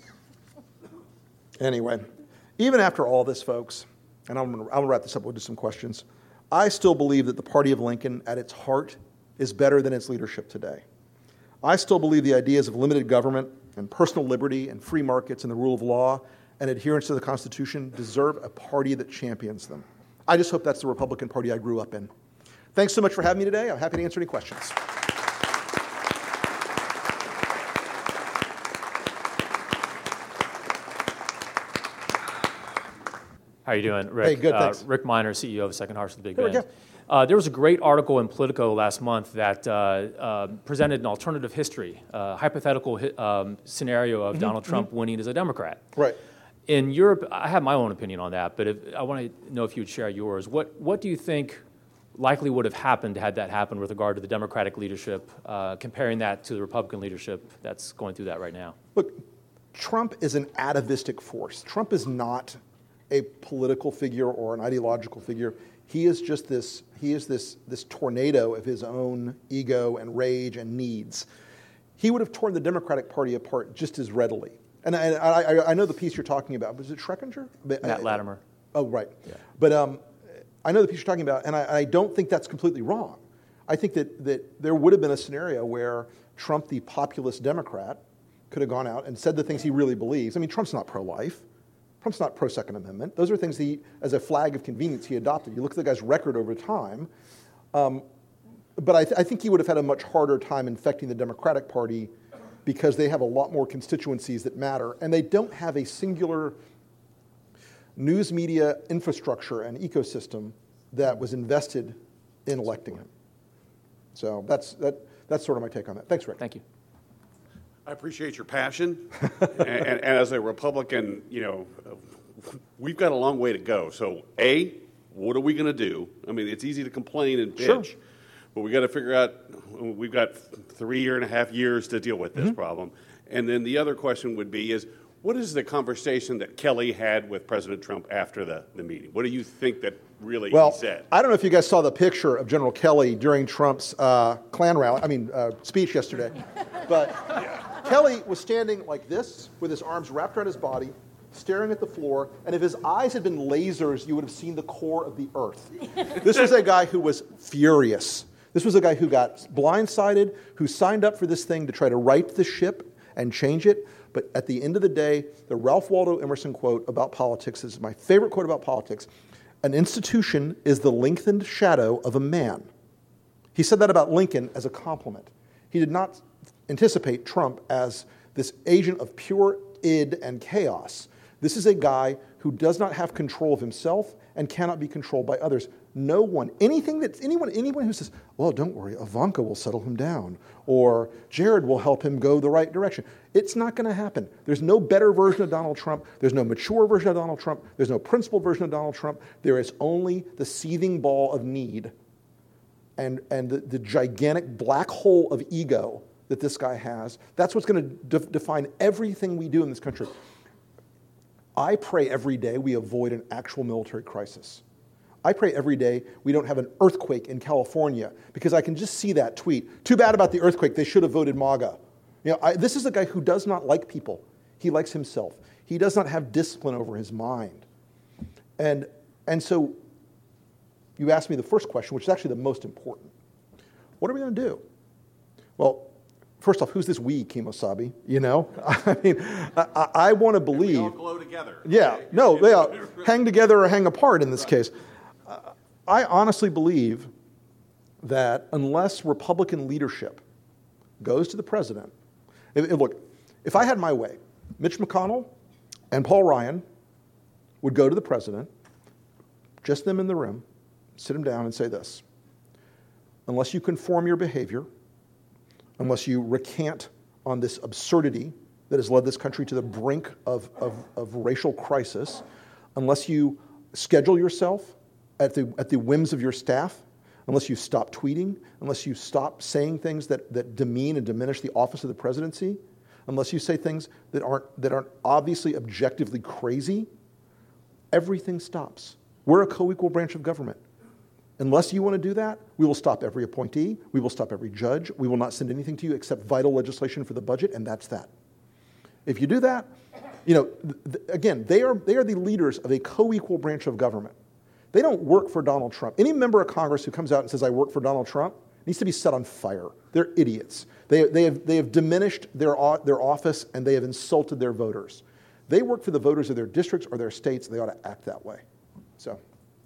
anyway, even after all this, folks, and I'm going to wrap this up with just some questions, I still believe that the Party of Lincoln at its heart is better than its leadership today. I still believe the ideas of limited government and personal liberty and free markets and the rule of law and adherence to the Constitution deserve a party that champions them. I just hope that's the Republican Party I grew up in. Thanks so much for having me today. I'm happy to answer any questions. How are you doing, Rick? Hey, good, thanks. Uh, Rick Miner, C E O of Second Harvest of the Big There we Bend. go. Uh, there was a great article in Politico last month that uh, uh, presented an alternative history, uh, hypothetical hi- um, scenario of mm-hmm, Donald Trump mm-hmm. winning as a Democrat. Right. In Europe, I have my own opinion on that, but if, I want to know if you would share yours. What What do you think likely would have happened had that happened with regard to the Democratic leadership, uh, comparing that to the Republican leadership that's going through that right now? Look, Trump is an atavistic force. Trump is not a political figure or an ideological figure. He is just this, he is this, this tornado of his own ego and rage and needs. He would have torn the Democratic Party apart just as readily. And I, I, I know the piece you're talking about. Was it Schreckinger? Matt Latimer. Oh, right. Yeah. But um, I know the piece you're talking about, and I, I don't think that's completely wrong. I think that, that there would have been a scenario where Trump, the populist Democrat, could have gone out and said the things he really believes. I mean, Trump's not pro-life. Trump's not pro-Second Amendment. Those are things he, as a flag of convenience, he adopted. You look at the guy's record over time. Um, but I, th- I think he would have had a much harder time infecting the Democratic Party because they have a lot more constituencies that matter, and they don't have a singular news media infrastructure and ecosystem that was invested in electing him. So that's, that, that's sort of my take on that. Thanks, Rick. Thank you. I appreciate your passion, and, and, and as a Republican, you know, we've got a long way to go. So, A, what are we going to do? I mean, it's easy to complain and bitch, Sure. but we got to figure out, we've got three and a half years to deal with this mm-hmm. problem. And then the other question would be is, what is the conversation that Kelly had with President Trump after the, the meeting? What do you think that really well, he said? I don't know if you guys saw the picture of General Kelly during Trump's uh, Klan rally, I mean, uh, speech yesterday. But yeah. Kelly was standing like this with his arms wrapped around his body, staring at the floor, and if his eyes had been lasers, you would have seen the core of the earth. This was a guy who was furious. This was a guy who got blindsided, who signed up for this thing to try to right the ship and change it. But at the end of the day, the Ralph Waldo Emerson quote about politics is my favorite quote about politics. An institution is the lengthened shadow of a man. He said that about Lincoln as a compliment. He did not anticipate Trump as this agent of pure id and chaos. This is a guy who does not have control of himself and cannot be controlled by others. No one, anything that anyone, anyone who says, well, don't worry, Ivanka will settle him down, or Jared will help him go the right direction. It's not going to happen. There's no better version of Donald Trump. There's no mature version of Donald Trump. There's no principled version of Donald Trump. There is only the seething ball of need and, and the, the gigantic black hole of ego that this guy has. That's what's going to de- define everything we do in this country. I pray every day we avoid an actual military crisis. I pray every day we don't have an earthquake in California because I can just see that tweet. Too bad about the earthquake. They should have voted MAGA. You know, I, this is a guy who does not like people. He likes himself. He does not have discipline over his mind. And, and so you asked me the first question, which is actually the most important. What are we going to do? Well, first off, who's this we, Kemosabe? You know, I mean, I, I want to believe. We all glow together. Yeah, no, they are. Hang together or hang apart in this right. case. I honestly believe that unless Republican leadership goes to the president, if, if, look, if I had my way, Mitch McConnell and Paul Ryan would go to the president, just them in the room, sit him down and say this: unless you conform your behavior, unless you recant on this absurdity that has led this country to the brink of, of, of racial crisis, unless you schedule yourself at the at the whims of your staff, unless you stop tweeting, unless you stop saying things that, that demean and diminish the office of the presidency, unless you say things that aren't that aren't obviously objectively crazy, everything stops. We're a co-equal branch of government. Unless you want to do that, we will stop every appointee, we will stop every judge, we will not send anything to you except vital legislation for the budget, and that's that. If you do that, you know, th- th- again, they are they are the leaders of a co-equal branch of government. They don't work for Donald Trump. Any member of Congress who comes out and says, I work for Donald Trump, needs to be set on fire. They're idiots. They, they, have, they have diminished their, their office and they have insulted their voters. They work for the voters of their districts or their states. They ought to act that way. So.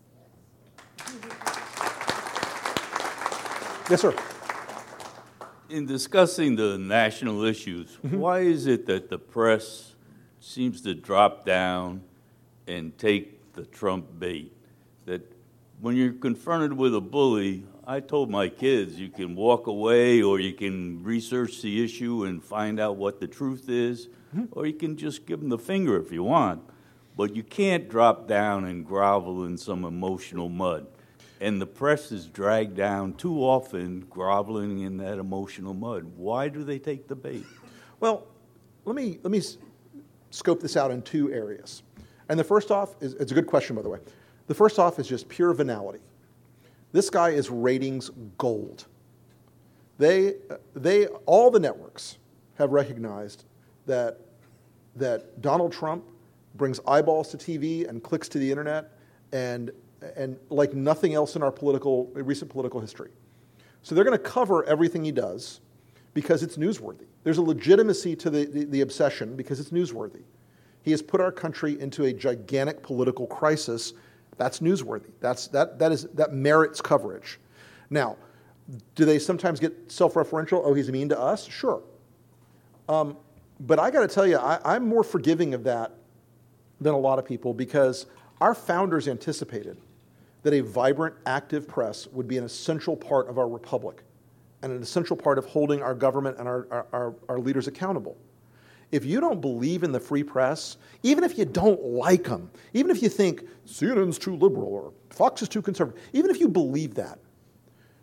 Yes, sir. In discussing the national issues, mm-hmm. why is it that the press seems to drop down and take the Trump bait? That when you're confronted with a bully, I told my kids you can walk away or you can research the issue and find out what the truth is, mm-hmm. or you can just give them the finger if you want. But you can't drop down and grovel in some emotional mud. And the press is dragged down too often groveling in that emotional mud. Why do they take the bait? Well, let me let me scope this out in two areas. And the first off is, it's a good question, by the way. The first off is just pure venality. This guy is ratings gold. They, they, all the networks have recognized that, that Donald Trump brings eyeballs to T V and clicks to the internet, and, and like nothing else in our political, recent political history. So they're going to cover everything he does because it's newsworthy. There's a legitimacy to the, the, the obsession because it's newsworthy. He has put our country into a gigantic political crisis. That's newsworthy. That's, that, that, is, that merits coverage. Now, do they sometimes get self-referential? Oh, he's mean to us? Sure. Um, but I got to tell you, I, I'm more forgiving of that than a lot of people because our founders anticipated that a vibrant, active press would be an essential part of our republic and an essential part of holding our government and our, our, our, our leaders accountable. If you don't believe in the free press, even if you don't like them, even if you think C N N's too liberal or Fox is too conservative, even if you believe that,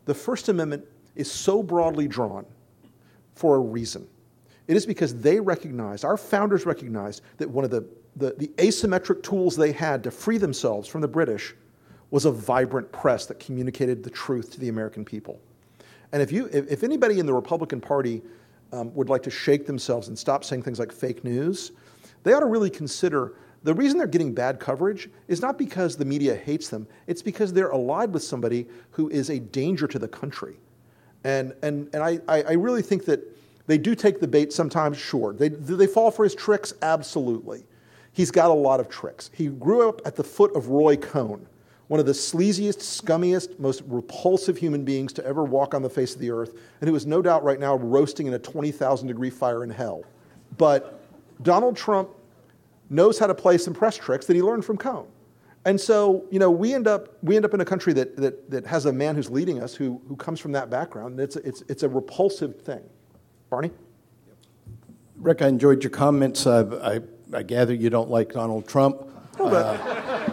the First Amendment is so broadly drawn for a reason. It is because they recognized, our founders recognized, that one of the, the, the asymmetric tools they had to free themselves from the British was a vibrant press that communicated the truth to the American people. And if you, if, if anybody in the Republican Party um, would like to shake themselves and stop saying things like fake news, they ought to really consider the reason they're getting bad coverage is not because the media hates them, it's because they're allied with somebody who is a danger to the country. And, and, and I, I really think that they do take the bait sometimes, sure. They, do they fall for his tricks? Absolutely. He's got a lot of tricks. He grew up at the foot of Roy Cohn, one of the sleaziest, scummiest, most repulsive human beings to ever walk on the face of the earth, and who is no doubt right now roasting in a twenty thousand degree fire in hell. But Donald Trump knows how to play some press tricks that he learned from Cohn. And so, you know, we end up we end up in a country that that, that has a man who's leading us who, who comes from that background, and it's, it's, it's a repulsive thing. Barney? Rick, I enjoyed your comments. Uh, I, I gather you don't like Donald Trump. Uh,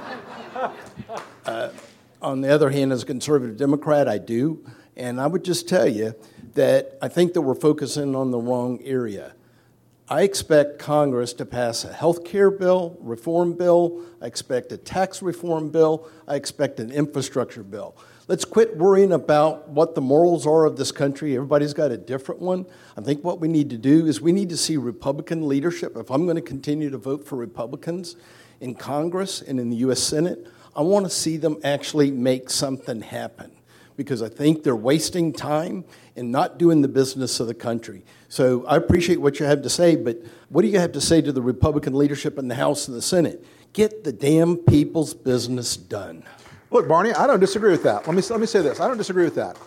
uh, on the other hand, as a conservative Democrat, I do. And I would just tell you that I think that we're focusing on the wrong area. I expect Congress to pass a health care bill, reform bill. I expect a tax reform bill. I expect an infrastructure bill. Let's quit worrying about what the morals are of this country. Everybody's got a different one. I think what we need to do is we need to see Republican leadership. If I'm going to continue to vote for Republicans in Congress and in the U S Senate, I want to see them actually make something happen, because I think they're wasting time and not doing the business of the country. So I appreciate what you have to say, but what do you have to say to the Republican leadership in the House and the Senate? Get the damn people's business done. Look, Barney, I don't disagree with that. Let me, let me say this. I don't disagree with that.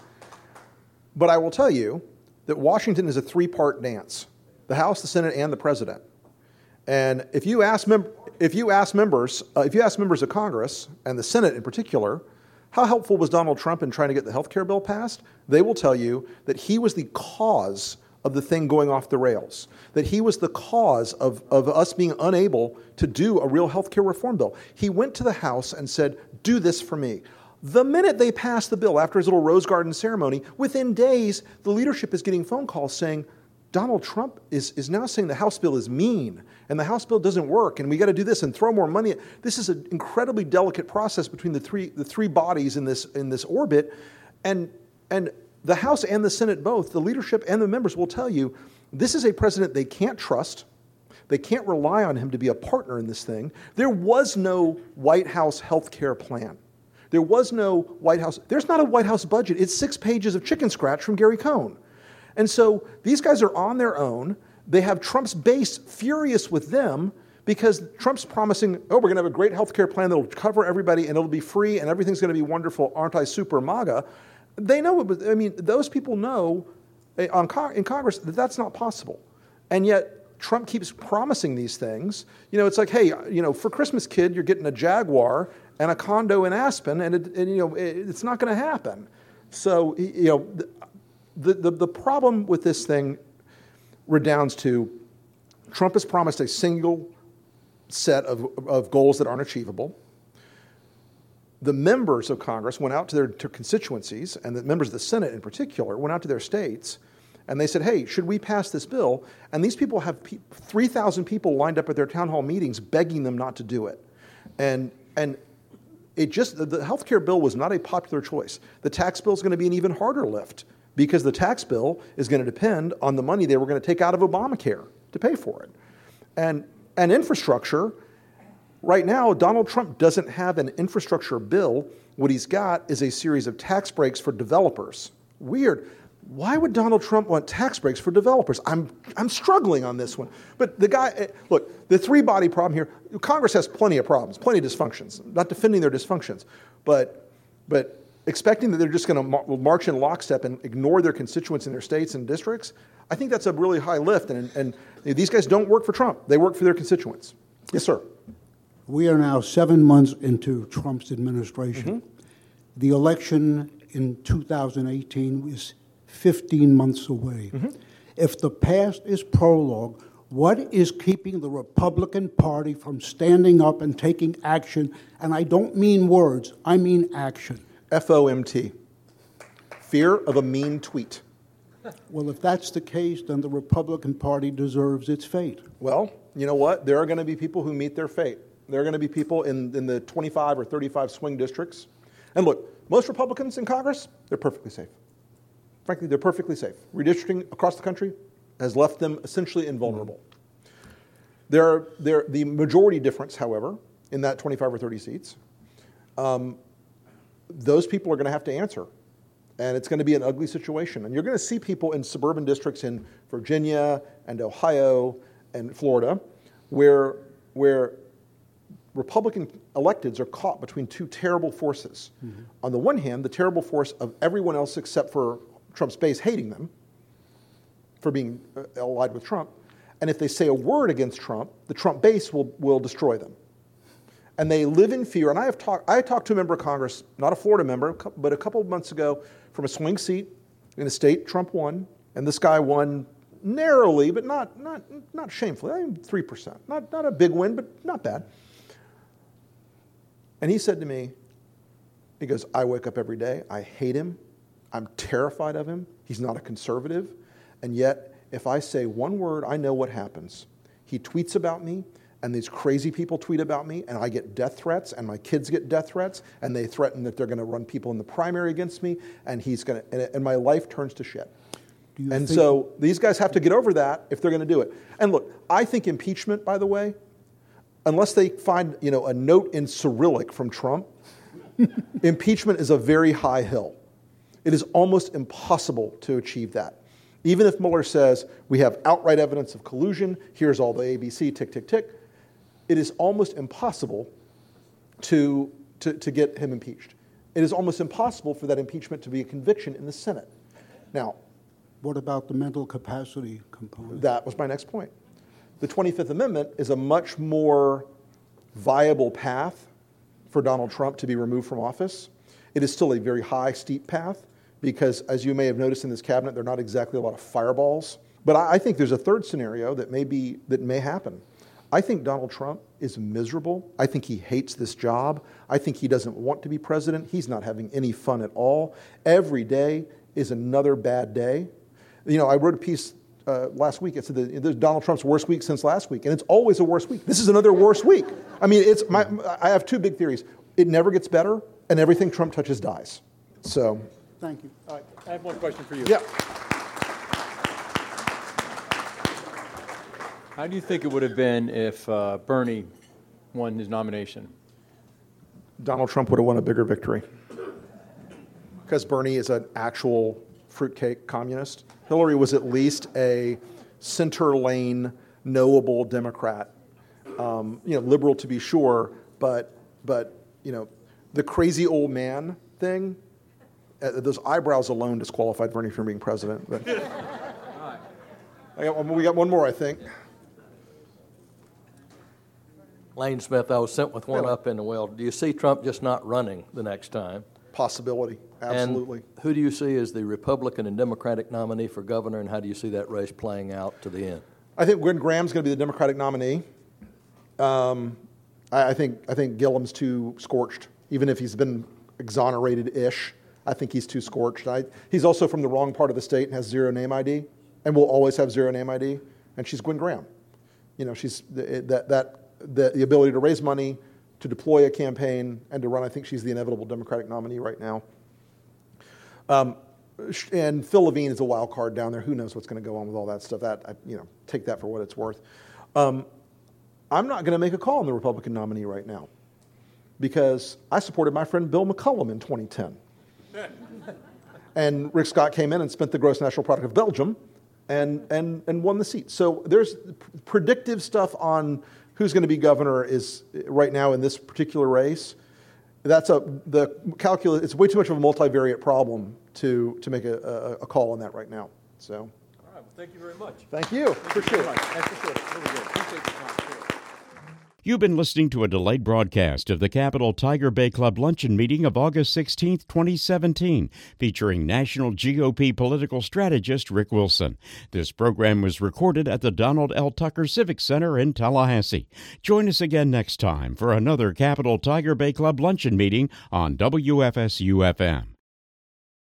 But I will tell you that Washington is a three-part dance: the House, the Senate, and the President. And if you ask, mem- if you ask members, uh, if you ask members of Congress, and the Senate in particular, how helpful was Donald Trump in trying to get the health care bill passed, they will tell you that he was the cause of the thing going off the rails, that he was the cause of, of us being unable to do a real health care reform bill. He went to the House and said, do this for me. The minute they passed the bill, after his little Rose Garden ceremony, within days, the leadership is getting phone calls saying, Donald Trump is, is now saying the House bill is mean, and the House bill doesn't work, and we got to do this and throw more money. This is an incredibly delicate process between the three the three bodies in this in this orbit, and and the House and the Senate both, the leadership and the members will tell you, this is a president they can't trust. They can't rely on him to be a partner in this thing. There was no White House health care plan. There was no White House. There's not a White House budget. It's six pages of chicken scratch from Gary Cohn. And so these guys are on their own. They have Trump's base furious with them because Trump's promising, oh, we're going to have a great health care plan that will cover everybody and it'll be free and everything's going to be wonderful, aren't I super MAGA? They know it, but I mean, those people know on in Congress that that's not possible. And yet Trump keeps promising these things. You know, it's like, hey, you know, for Christmas, kid, you're getting a Jaguar and a condo in Aspen, and, it, and you know, it, it's not going to happen. So, you know, the, the, the problem with this thing redounds to Trump has promised a single set of, of goals that aren't achievable. The members of Congress went out to their to constituencies, and the members of the Senate in particular went out to their states, and they said, hey, should we pass this bill? And these people have pe- three thousand people lined up at their town hall meetings begging them not to do it. And and it just, the, the health care bill was not a popular choice. The tax bill is going to be an even harder lift because the tax bill is going to depend on the money they were going to take out of Obamacare to pay for it. And, and infrastructure, right now, Donald Trump doesn't have an infrastructure bill. What he's got is a series of tax breaks for developers. Weird. Why would Donald Trump want tax breaks for developers? I'm I'm struggling on this one. But the guy, look, the three-body problem here, Congress has plenty of problems, plenty of dysfunctions, not defending their dysfunctions, but but expecting that they're just going to march in lockstep and ignore their constituents in their states and districts, I think that's a really high lift. And, and these guys don't work for Trump. They work for their constituents. Yes, sir. We are now seven months into Trump's administration. Mm-hmm. The election in two thousand eighteen is fifteen months away. Mm-hmm. If the past is prologue, what is keeping the Republican Party from standing up and taking action? And I don't mean words, I mean action. F O M T. Fear of a mean tweet. Well, if that's the case, then the Republican Party deserves its fate. Well, you know what? There are going to be people who meet their fate. There are going to be people in, in the twenty-five or thirty-five swing districts. And look, most Republicans in Congress, they're perfectly safe. Frankly, they're perfectly safe. Redistricting across the country has left them essentially invulnerable. Mm-hmm. There are, there, the majority difference, however, in that twenty-five or thirty seats, um, those people are going to have to answer. And it's going to be an ugly situation. And you're going to see people in suburban districts in Virginia and Ohio and Florida where, where Republican electeds are caught between two terrible forces. Mm-hmm. On the one hand, the terrible force of everyone else except for Trump's base hating them for being allied with Trump. And if they say a word against Trump, the Trump base will, will destroy them. And they live in fear. And I have talked, I talked to a member of Congress, not a Florida member, but a couple of months ago from a swing seat in a state Trump won. And this guy won narrowly, but not, not, not shamefully, I mean three percent. Not, not a big win, but not bad. And he said to me, he goes, I wake up every day, I hate him, I'm terrified of him, he's not a conservative, and yet if I say one word, I know what happens. He tweets about me, and these crazy people tweet about me, and I get death threats, and my kids get death threats, and they threaten that they're going to run people in the primary against me, and he's going to, and, and my life turns to shit. And so these guys have to get over that if they're going to do it. And look, I think impeachment, by the way, unless they find, you know, a note in Cyrillic from Trump, impeachment is a very high hill. It is almost impossible to achieve that. Even if Mueller says we have outright evidence of collusion, here's all the A B C, tick, tick, tick, it is almost impossible to, to, to get him impeached. It is almost impossible for that impeachment to be a conviction in the Senate. Now, what about the mental capacity component? That was my next point. The twenty-fifth Amendment is a much more viable path for Donald Trump to be removed from office. It is still a very high, steep path because, as you may have noticed in this cabinet, there are not exactly a lot of fireballs. But I think there's a third scenario that may be, that may happen. I think Donald Trump is miserable. I think he hates this job. I think he doesn't want to be president. He's not having any fun at all. Every day is another bad day. You know, I wrote a piece uh, last week. It said that this is Donald Trump's worst week since last week, and it's always a worse week. This is another worse week. I mean, it's my. I have two big theories. It never gets better, and everything Trump touches dies. So, thank you. All right, I have one question for you. Yeah. How do you think it would have been if uh, Bernie won his nomination? Donald Trump would have won a bigger victory because Bernie is an actual fruitcake communist. Hillary was at least a center lane, knowable Democrat. Um, you know, liberal to be sure, but but you know, the crazy old man thing. Uh, those eyebrows alone disqualified Bernie from being president. But I got, we got one more, I think. Lane Smith, I was sent with one up in the well. Do you see Trump just not running the next time? Possibility, absolutely. And who do you see as the Republican and Democratic nominee for governor, and how do you see that race playing out to the end? I think Gwen Graham's going to be the Democratic nominee. Um, I, I think I think Gilliam's too scorched, even if he's been exonerated-ish. I think he's too scorched. I, he's also from the wrong part of the state and has zero name I D, and will always have zero name I D. And she's Gwen Graham. You know, she's that that. The, the ability to raise money, to deploy a campaign, and to run. I think she's the inevitable Democratic nominee right now. Um, and Phil Levine is a wild card down there. Who knows what's going to go on with all that stuff? That I, you know, take that for what it's worth. Um, I'm not going to make a call on the Republican nominee right now because I supported my friend Bill McCollum in twenty ten. And Rick Scott came in and spent the gross national product of Belgium and, and, and won the seat. So there's predictive stuff on who's going to be governor is right now in this particular race. That's a the calculus. It's way too much of a multivariate problem to to make a, a, a call on that right now. So, all right. Well, thank you very much. Thank you. Thank Appreciate you very it. much. I appreciate it. Really good. Appreciate the time. You've been listening to a Delight broadcast of the Capitol Tiger Bay Club luncheon meeting of August sixteenth, twenty seventeen, featuring national G O P political strategist Rick Wilson. This program was recorded at the Donald L. Tucker Civic Center in Tallahassee. Join us again next time for another Capitol Tiger Bay Club luncheon meeting on W F S U F M.